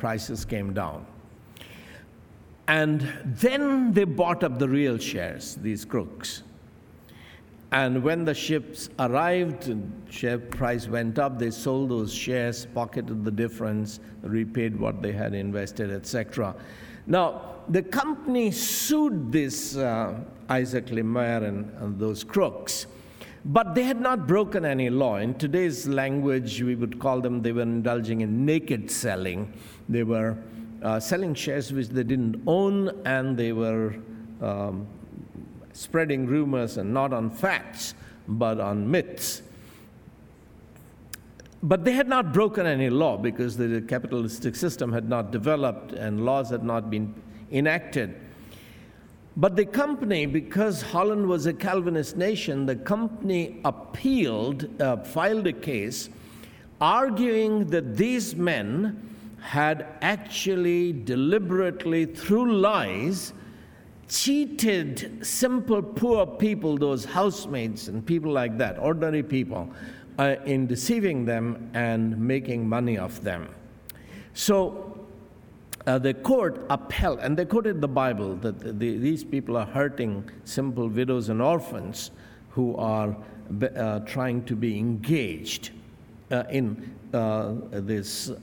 prices came down. And then they bought up the real shares, these crooks. And when the ships arrived and share price went up, they sold those shares, pocketed the difference, repaid what they had invested, et cetera. Now, the company sued this uh, Isaac Le Maire and, and those crooks, but they had not broken any law. In today's language, we would call them, they were indulging in naked selling. They were uh, selling shares which they didn't own, and they were um, spreading rumors, and not on facts, but on myths. But they had not broken any law because the capitalistic system had not developed and laws had not been enacted. But the company, because Holland was a Calvinist nation, the company appealed, uh, filed a case arguing that these men had actually deliberately, through lies, cheated simple, poor people, those housemates and people like that, ordinary people, uh, in deceiving them and making money off them. So uh, the court upheld, and they quoted the Bible, that the, these people are hurting simple widows and orphans who are uh, trying to be engaged uh, in uh, this,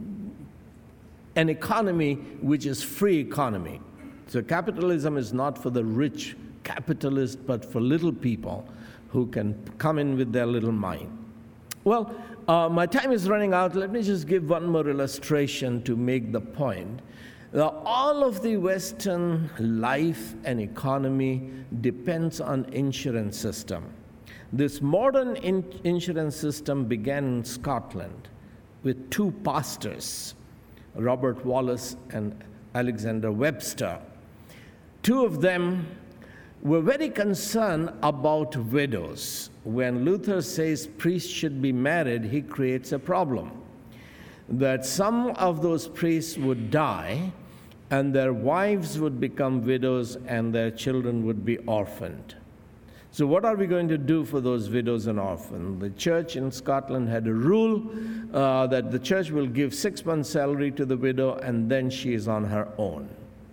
an economy which is free economy. So capitalism is not for the rich capitalist, but for little people who can come in with their little mind. Well, uh, my time is running out. Let me just give one more illustration to make the point. Now, all of the Western life and economy depends on insurance system. This modern in- insurance system began in Scotland with two pastors, Robert Wallace and Alexander Webster. Two of them were very concerned about widows. When Luther says priests should be married, he creates a problem. That some of those priests would die, and their wives would become widows, and their children would be orphaned. So what are we going to do for those widows and orphans? The church in Scotland had a rule uh, that the church will give six months' salary to the widow, and then she is on her own.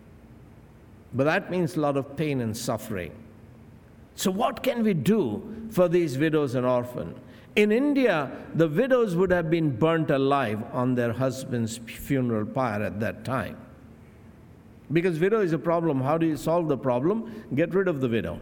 But that means a lot of pain and suffering. So what can we do for these widows and orphans? In India, the widows would have been burnt alive on their husband's funeral pyre at that time. Because widow is a problem. How do you solve the problem? Get rid of the widow.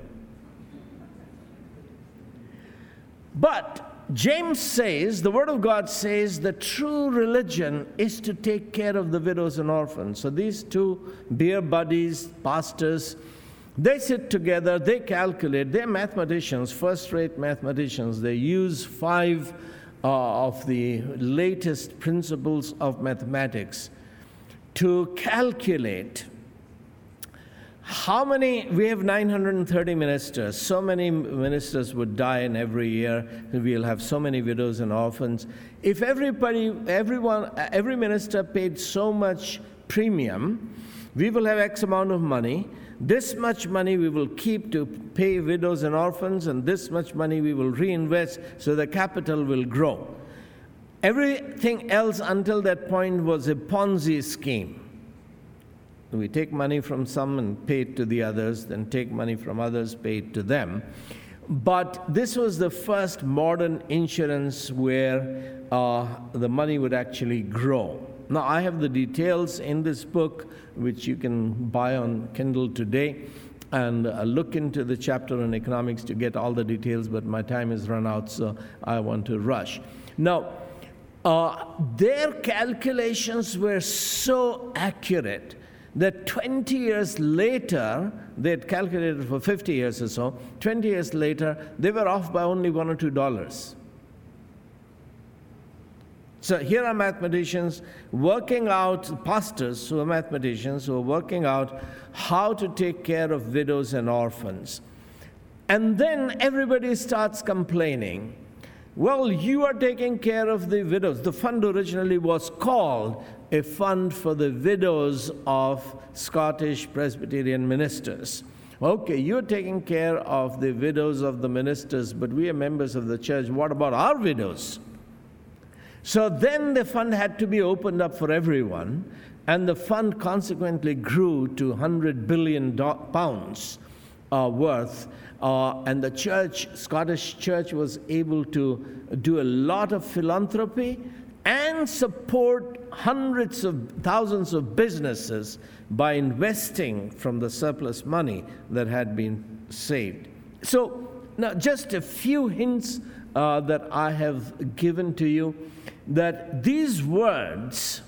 But James says, the Word of God says, the true religion is to take care of the widows and orphans. So these two beer buddies, pastors, they sit together, they calculate, they're mathematicians, first-rate mathematicians. They use five uh, of the latest principles of mathematics to calculate how many, we have nine hundred thirty ministers, so many ministers would die in every year, we'll have so many widows and orphans. If everybody, everyone, every minister paid so much premium, we will have X amount of money. This much money we will keep to pay widows and orphans, and this much money we will reinvest so the capital will grow. Everything else until that point was a Ponzi scheme. We take money from some and pay it to the others, then take money from others, pay it to them. But this was the first modern insurance where uh, the money would actually grow. Now, I have the details in this book, which you can buy on Kindle today, and uh, look into the chapter on economics to get all the details, but my time has run out, so I want to rush. Now, uh, their calculations were so accurate that twenty years later, they had calculated for fifty years or so, twenty years later, they were off by only one or two dollars. So here are mathematicians working out, pastors who are mathematicians, who are working out how to take care of widows and orphans. And then everybody starts complaining. Well, you are taking care of the widows. The fund originally was called a fund for the widows of Scottish Presbyterian ministers. Okay, you're taking care of the widows of the ministers, but we are members of the church. What about our widows? So then the fund had to be opened up for everyone, and the fund consequently grew to one hundred billion pounds uh, worth, uh, and the church, Scottish church, was able to do a lot of philanthropy and support hundreds of thousands of businesses by investing from the surplus money that had been saved. So now just a few hints uh, that I have given to you, that these words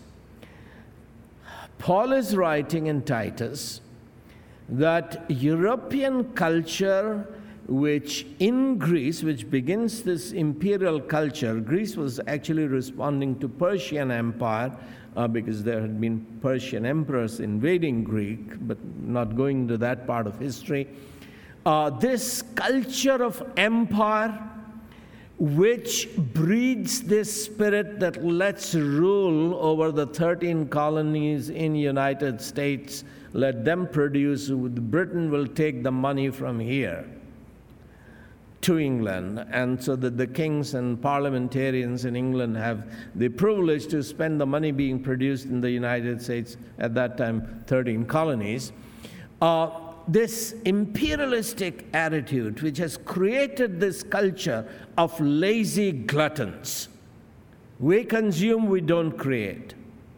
Paul is writing in Titus, that European culture, which in Greece, which begins this imperial culture, Greece was actually responding to Persian Empire uh, because there had been Persian emperors invading Greek, but not going into that part of history. Uh, this culture of empire, which breeds this spirit that let's rule over the thirteen colonies in United States, let them produce, Britain will take the money from here to England, and so that the kings and parliamentarians in England have the privilege to spend the money being produced in the United States, at that time thirteen colonies. Uh, this imperialistic attitude, which has created this culture of lazy gluttons. We consume, we don't create.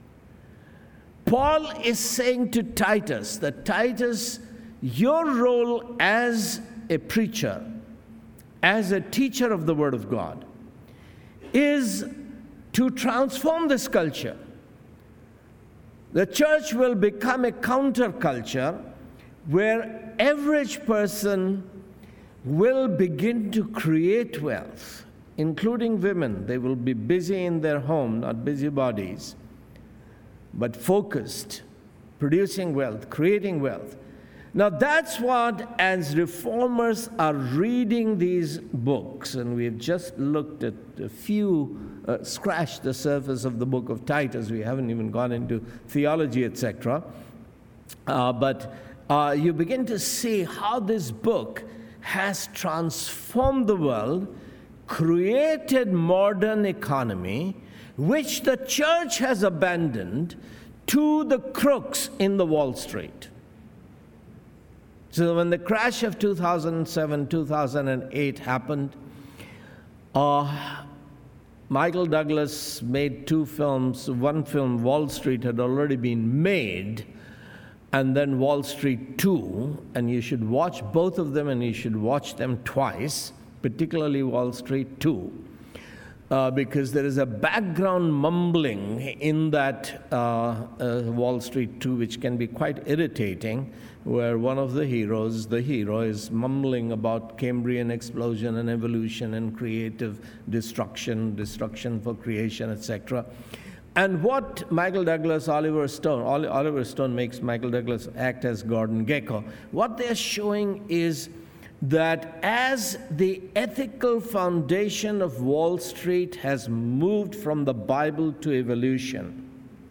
Paul is saying to Titus that, Titus, your role as a preacher, as a teacher of the Word of God, is to transform this culture. The church will become a counterculture where average person will begin to create wealth, including women. They will be busy in their home, not busybodies, but focused, producing wealth, creating wealth. Now that's what, as reformers are reading these books, and we've just looked at a few, uh, scratched the surface of the book of Titus, we haven't even gone into theology, et cetera, uh, but uh, you begin to see how this book has transformed the world, created modern economy, which the church has abandoned to the crooks in the Wall Street. So when the crash of two thousand seven, two thousand eight happened, uh, Michael Douglas made two films. One film, Wall Street, had already been made, and then Wall Street two, and you should watch both of them, and you should watch them twice, particularly Wall Street two. Uh, because there is a background mumbling in that uh, uh, Wall Street two, which can be quite irritating, where one of the heroes, the hero, is mumbling about Cambrian explosion and evolution and creative destruction, destruction for creation, et cetera. And what Michael Douglas, Oliver Stone, Oliver Stone makes Michael Douglas act as Gordon Gekko. What they're showing is that as the ethical foundation of Wall Street has moved from the Bible to evolution,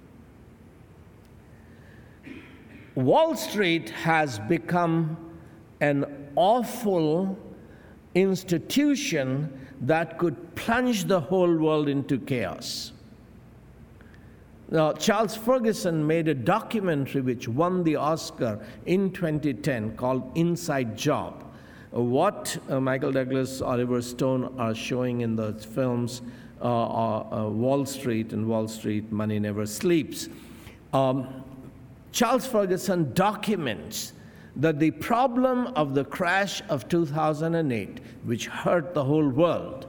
Wall Street has become an awful institution that could plunge the whole world into chaos. Now, Charles Ferguson made a documentary which won the Oscar in twenty ten called Inside Job. What uh, Michael Douglas, Oliver Stone are showing in those films, uh, are, uh, Wall Street and Wall Street, Money Never Sleeps. Um, Charles Ferguson documents that the problem of the crash of two thousand eight, which hurt the whole world,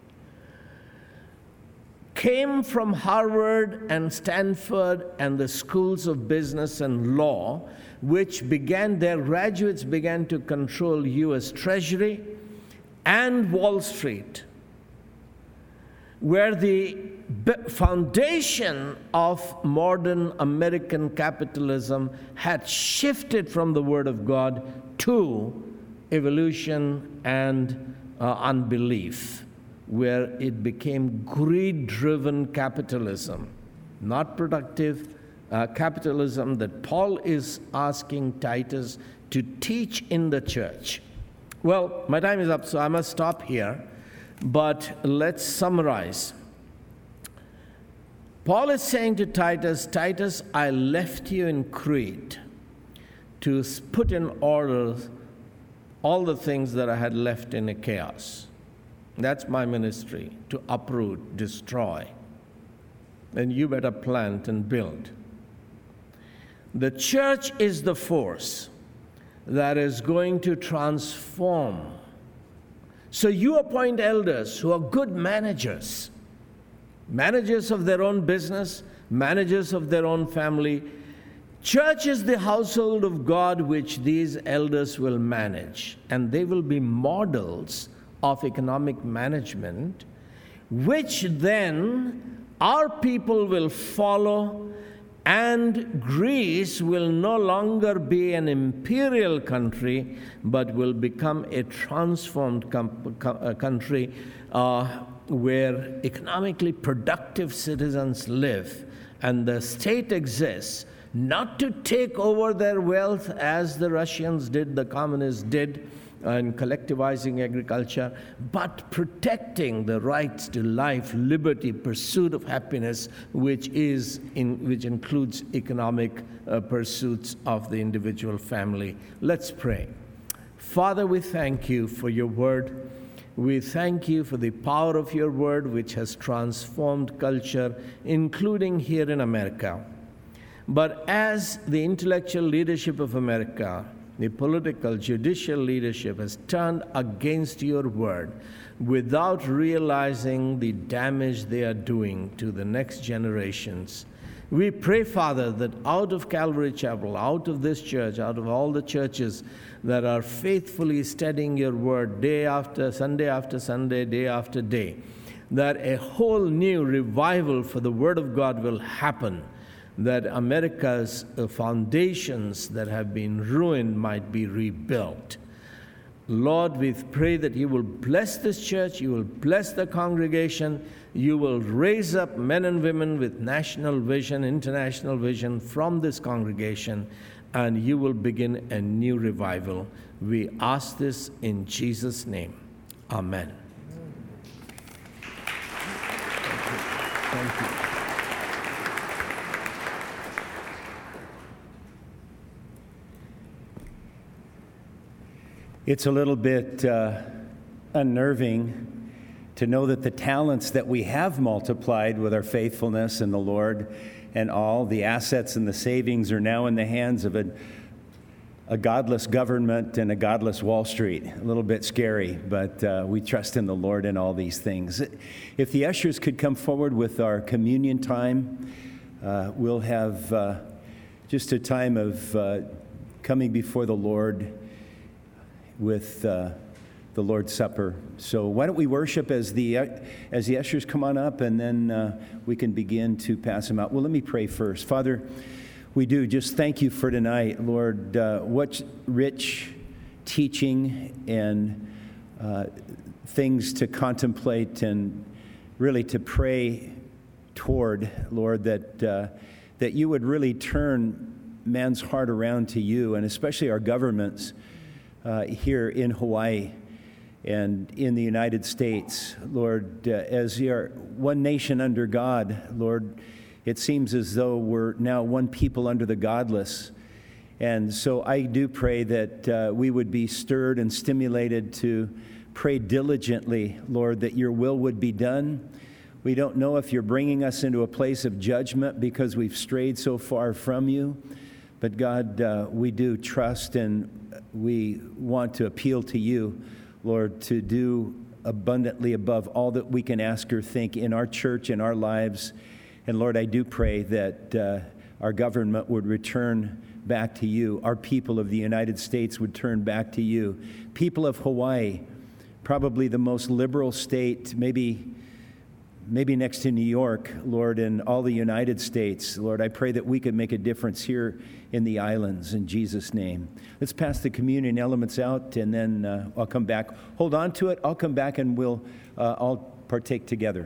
came from Harvard and Stanford and the schools of business and law, which began, their graduates began to control U S Treasury and Wall Street, where the foundation of modern American capitalism had shifted from the Word of God to evolution and uh, unbelief, where it became greed-driven capitalism, not productive Uh, capitalism that Paul is asking Titus to teach in the church. Well, my time is up, so I must stop here, but let's summarize. Paul is saying to Titus, Titus, I left you in Crete to put in order all the things that I had left in a chaos. That's my ministry, to uproot, destroy. And you better plant and build. The church is the force that is going to transform. So you appoint elders who are good managers, managers of their own business, managers of their own family. Church is the household of God which these elders will manage, and they will be models of economic management, which then our people will follow, and Greece will no longer be an imperial country, but will become a transformed com- co- country uh, where economically productive citizens live, and the state exists not to take over their wealth as the Russians did, the communists did, in collectivizing agriculture, but protecting the rights to life, liberty, pursuit of happiness, which is in, which includes economic uh, pursuits of the individual family. Let's pray. Father, we thank you for your word. We thank you for the power of your word, which has transformed culture, including here in America. But as the intellectual leadership of America, the political, judicial leadership has turned against your word without realizing the damage they are doing to the next generations. We pray, Father, that out of Calvary Chapel, out of this church, out of all the churches that are faithfully studying your word day after Sunday after Sunday, day after day, that a whole new revival for the word of God will happen, that America's foundations that have been ruined might be rebuilt. Lord, we pray that you will bless this church, you will bless the congregation, you will raise up men and women with national vision, international vision from this congregation, and you will begin a new revival. We ask this in Jesus' name. Amen. Thank you. It's a little bit uh, unnerving to know that the talents that we have multiplied with our faithfulness in the Lord and all the assets and the savings are now in the hands of a, a godless government and a godless Wall Street. A little bit scary, but uh, we trust in the Lord in all these things. If the ushers could come forward with our communion time, uh, we'll have uh, just a time of uh, coming before the Lord with uh, the Lord's Supper. So why don't we worship as the uh, as the ushers come on up, and then uh, we can begin to pass them out. Well, let me pray first. Father, we do just thank you for tonight, Lord. Uh, what rich teaching and uh, things to contemplate and really to pray toward, Lord, that uh, that you would really turn man's heart around to you, and especially our governments Uh, here in Hawaii and in the United States, Lord, uh, as we are one nation under God, Lord, it seems as though we're now one people under the godless. And so I do pray that uh, we would be stirred and stimulated to pray diligently, Lord, that your will would be done. We don't know if you're bringing us into a place of judgment because we've strayed so far from you. But God, uh, we do trust, and we want to appeal to you, Lord, to do abundantly above all that we can ask or think in our church, in our lives. And Lord, I do pray that uh, our government would return back to you. Our people of the United States would turn back to you. People of Hawaii, probably the most liberal state, maybe maybe next to New York, Lord, and all the United States. Lord, I pray that we could make a difference here in the islands, in Jesus' name. Let's pass the communion elements out, and then uh, I'll come back. Hold on to it. I'll come back, and we'll uh, all partake together.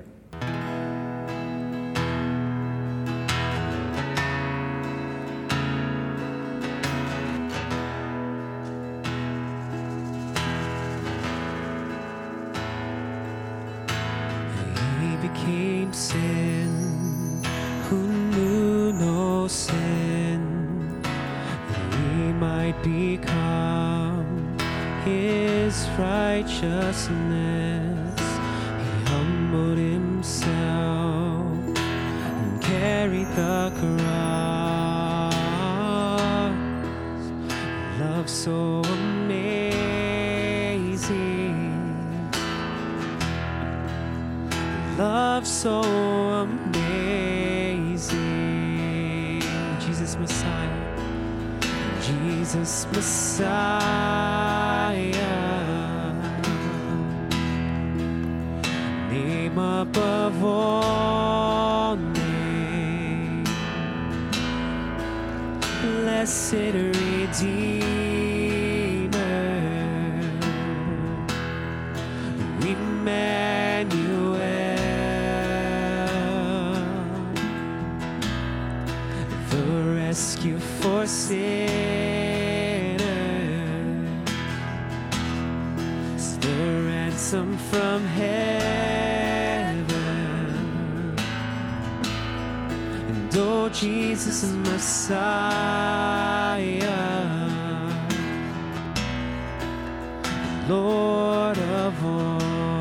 He became sin no sin, that we might become his righteousness. He humbled himself and carried the cross. Love so amazing, love so amazing. Jesus Messiah, Jesus Messiah, name above all names, blessed Redeemer, Emmanuel, the rescue for sinners, the ransom from heaven. And oh, Jesus Messiah, Lord of all.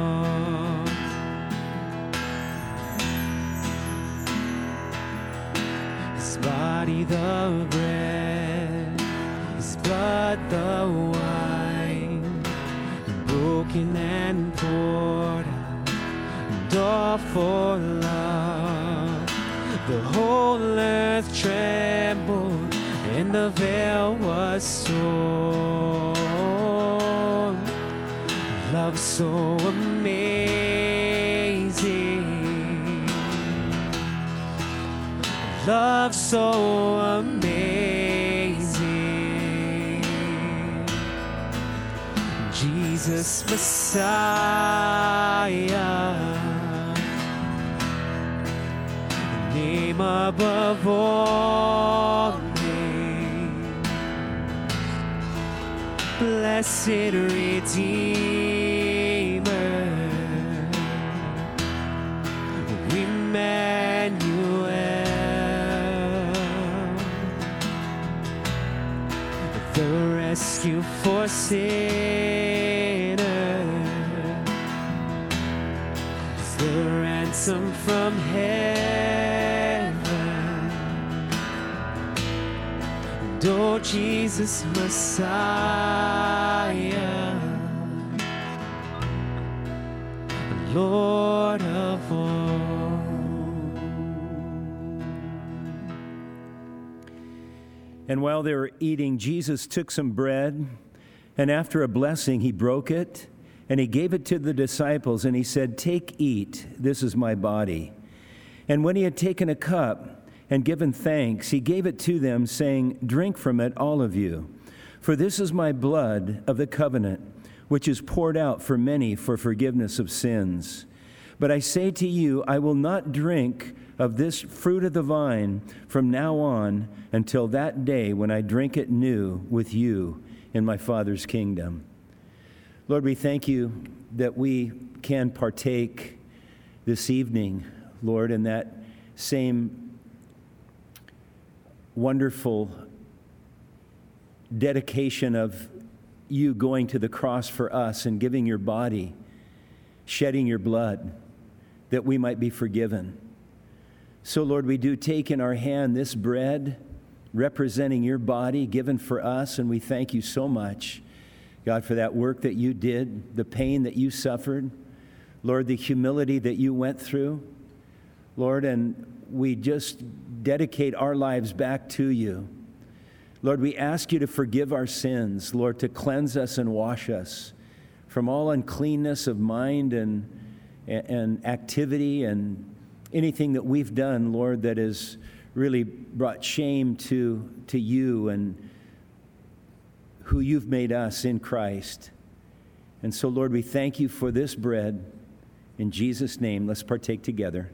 His body the bread, his blood the wine, broken and poured out, and all for love. The whole earth trembled, and the veil was torn. Love so amazing, love so amazing. Jesus Messiah, name above all names, blessed Redeemer, Emmanuel, the rescue for sinners, the ransom from heaven. And oh, Jesus Messiah, Lord of all. And while they were eating, Jesus took some bread, and after a blessing, he broke it, and he gave it to the disciples, and he said, "Take, eat, this is my body." And when he had taken a cup and given thanks, he gave it to them, saying, "Drink from it, all of you, for this is my blood of the covenant, which is poured out for many for forgiveness of sins. But I say to you, I will not drink of this fruit of the vine from now on until that day when I drink it new with you in my Father's kingdom." Lord, we thank you that we can partake this evening, Lord, in that same wonderful dedication of you going to the cross for us and giving your body, shedding your blood, that we might be forgiven. So, Lord, we do take in our hand this bread representing your body given for us, and we thank you so much, God, for that work that you did, the pain that you suffered, Lord, the humility that you went through, Lord, and we just dedicate our lives back to you. Lord, we ask you to forgive our sins, Lord, to cleanse us and wash us from all uncleanness of mind and, and activity and anything that we've done, Lord, that has really brought shame to, to you and who you've made us in Christ. And so, Lord, we thank you for this bread. In Jesus' name, let's partake together.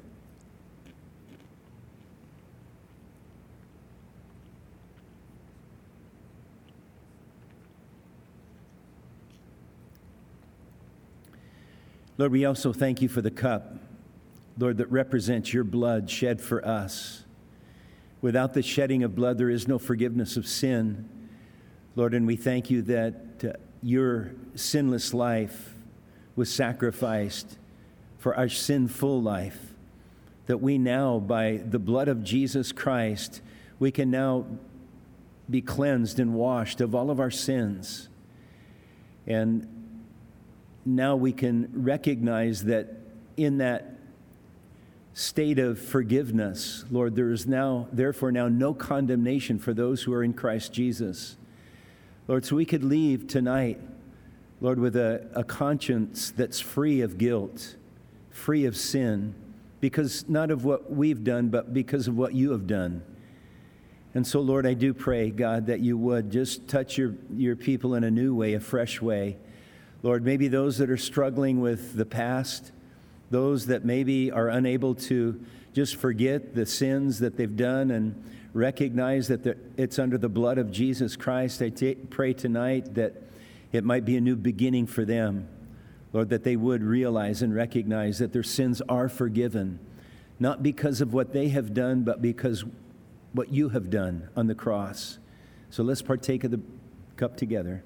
Lord, we also thank you for the cup, Lord, that represents your blood shed for us. Without the shedding of blood, there is no forgiveness of sin. Lord, and we thank you that uh, your sinless life was sacrificed for our sinful life, that we now, by the blood of Jesus Christ, we can now be cleansed and washed of all of our sins. And now we can recognize that in that state of forgiveness, Lord, there is now, therefore now no condemnation for those who are in Christ Jesus. Lord, so we could leave tonight, Lord, with a, a conscience that's free of guilt, free of sin, because not of what we've done, but because of what you have done. And so, Lord, I do pray, God, that you would just touch your, your people in a new way, a fresh way. Lord, maybe those that are struggling with the past, those that maybe are unable to just forget the sins that they've done and recognize that it's under the blood of Jesus Christ. I t- pray tonight that it might be a new beginning for them. Lord, that they would realize and recognize that their sins are forgiven, not because of what they have done, but because what you have done on the cross. So let's partake of the cup together.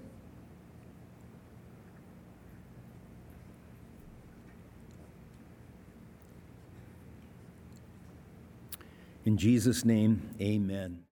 In Jesus' name, amen.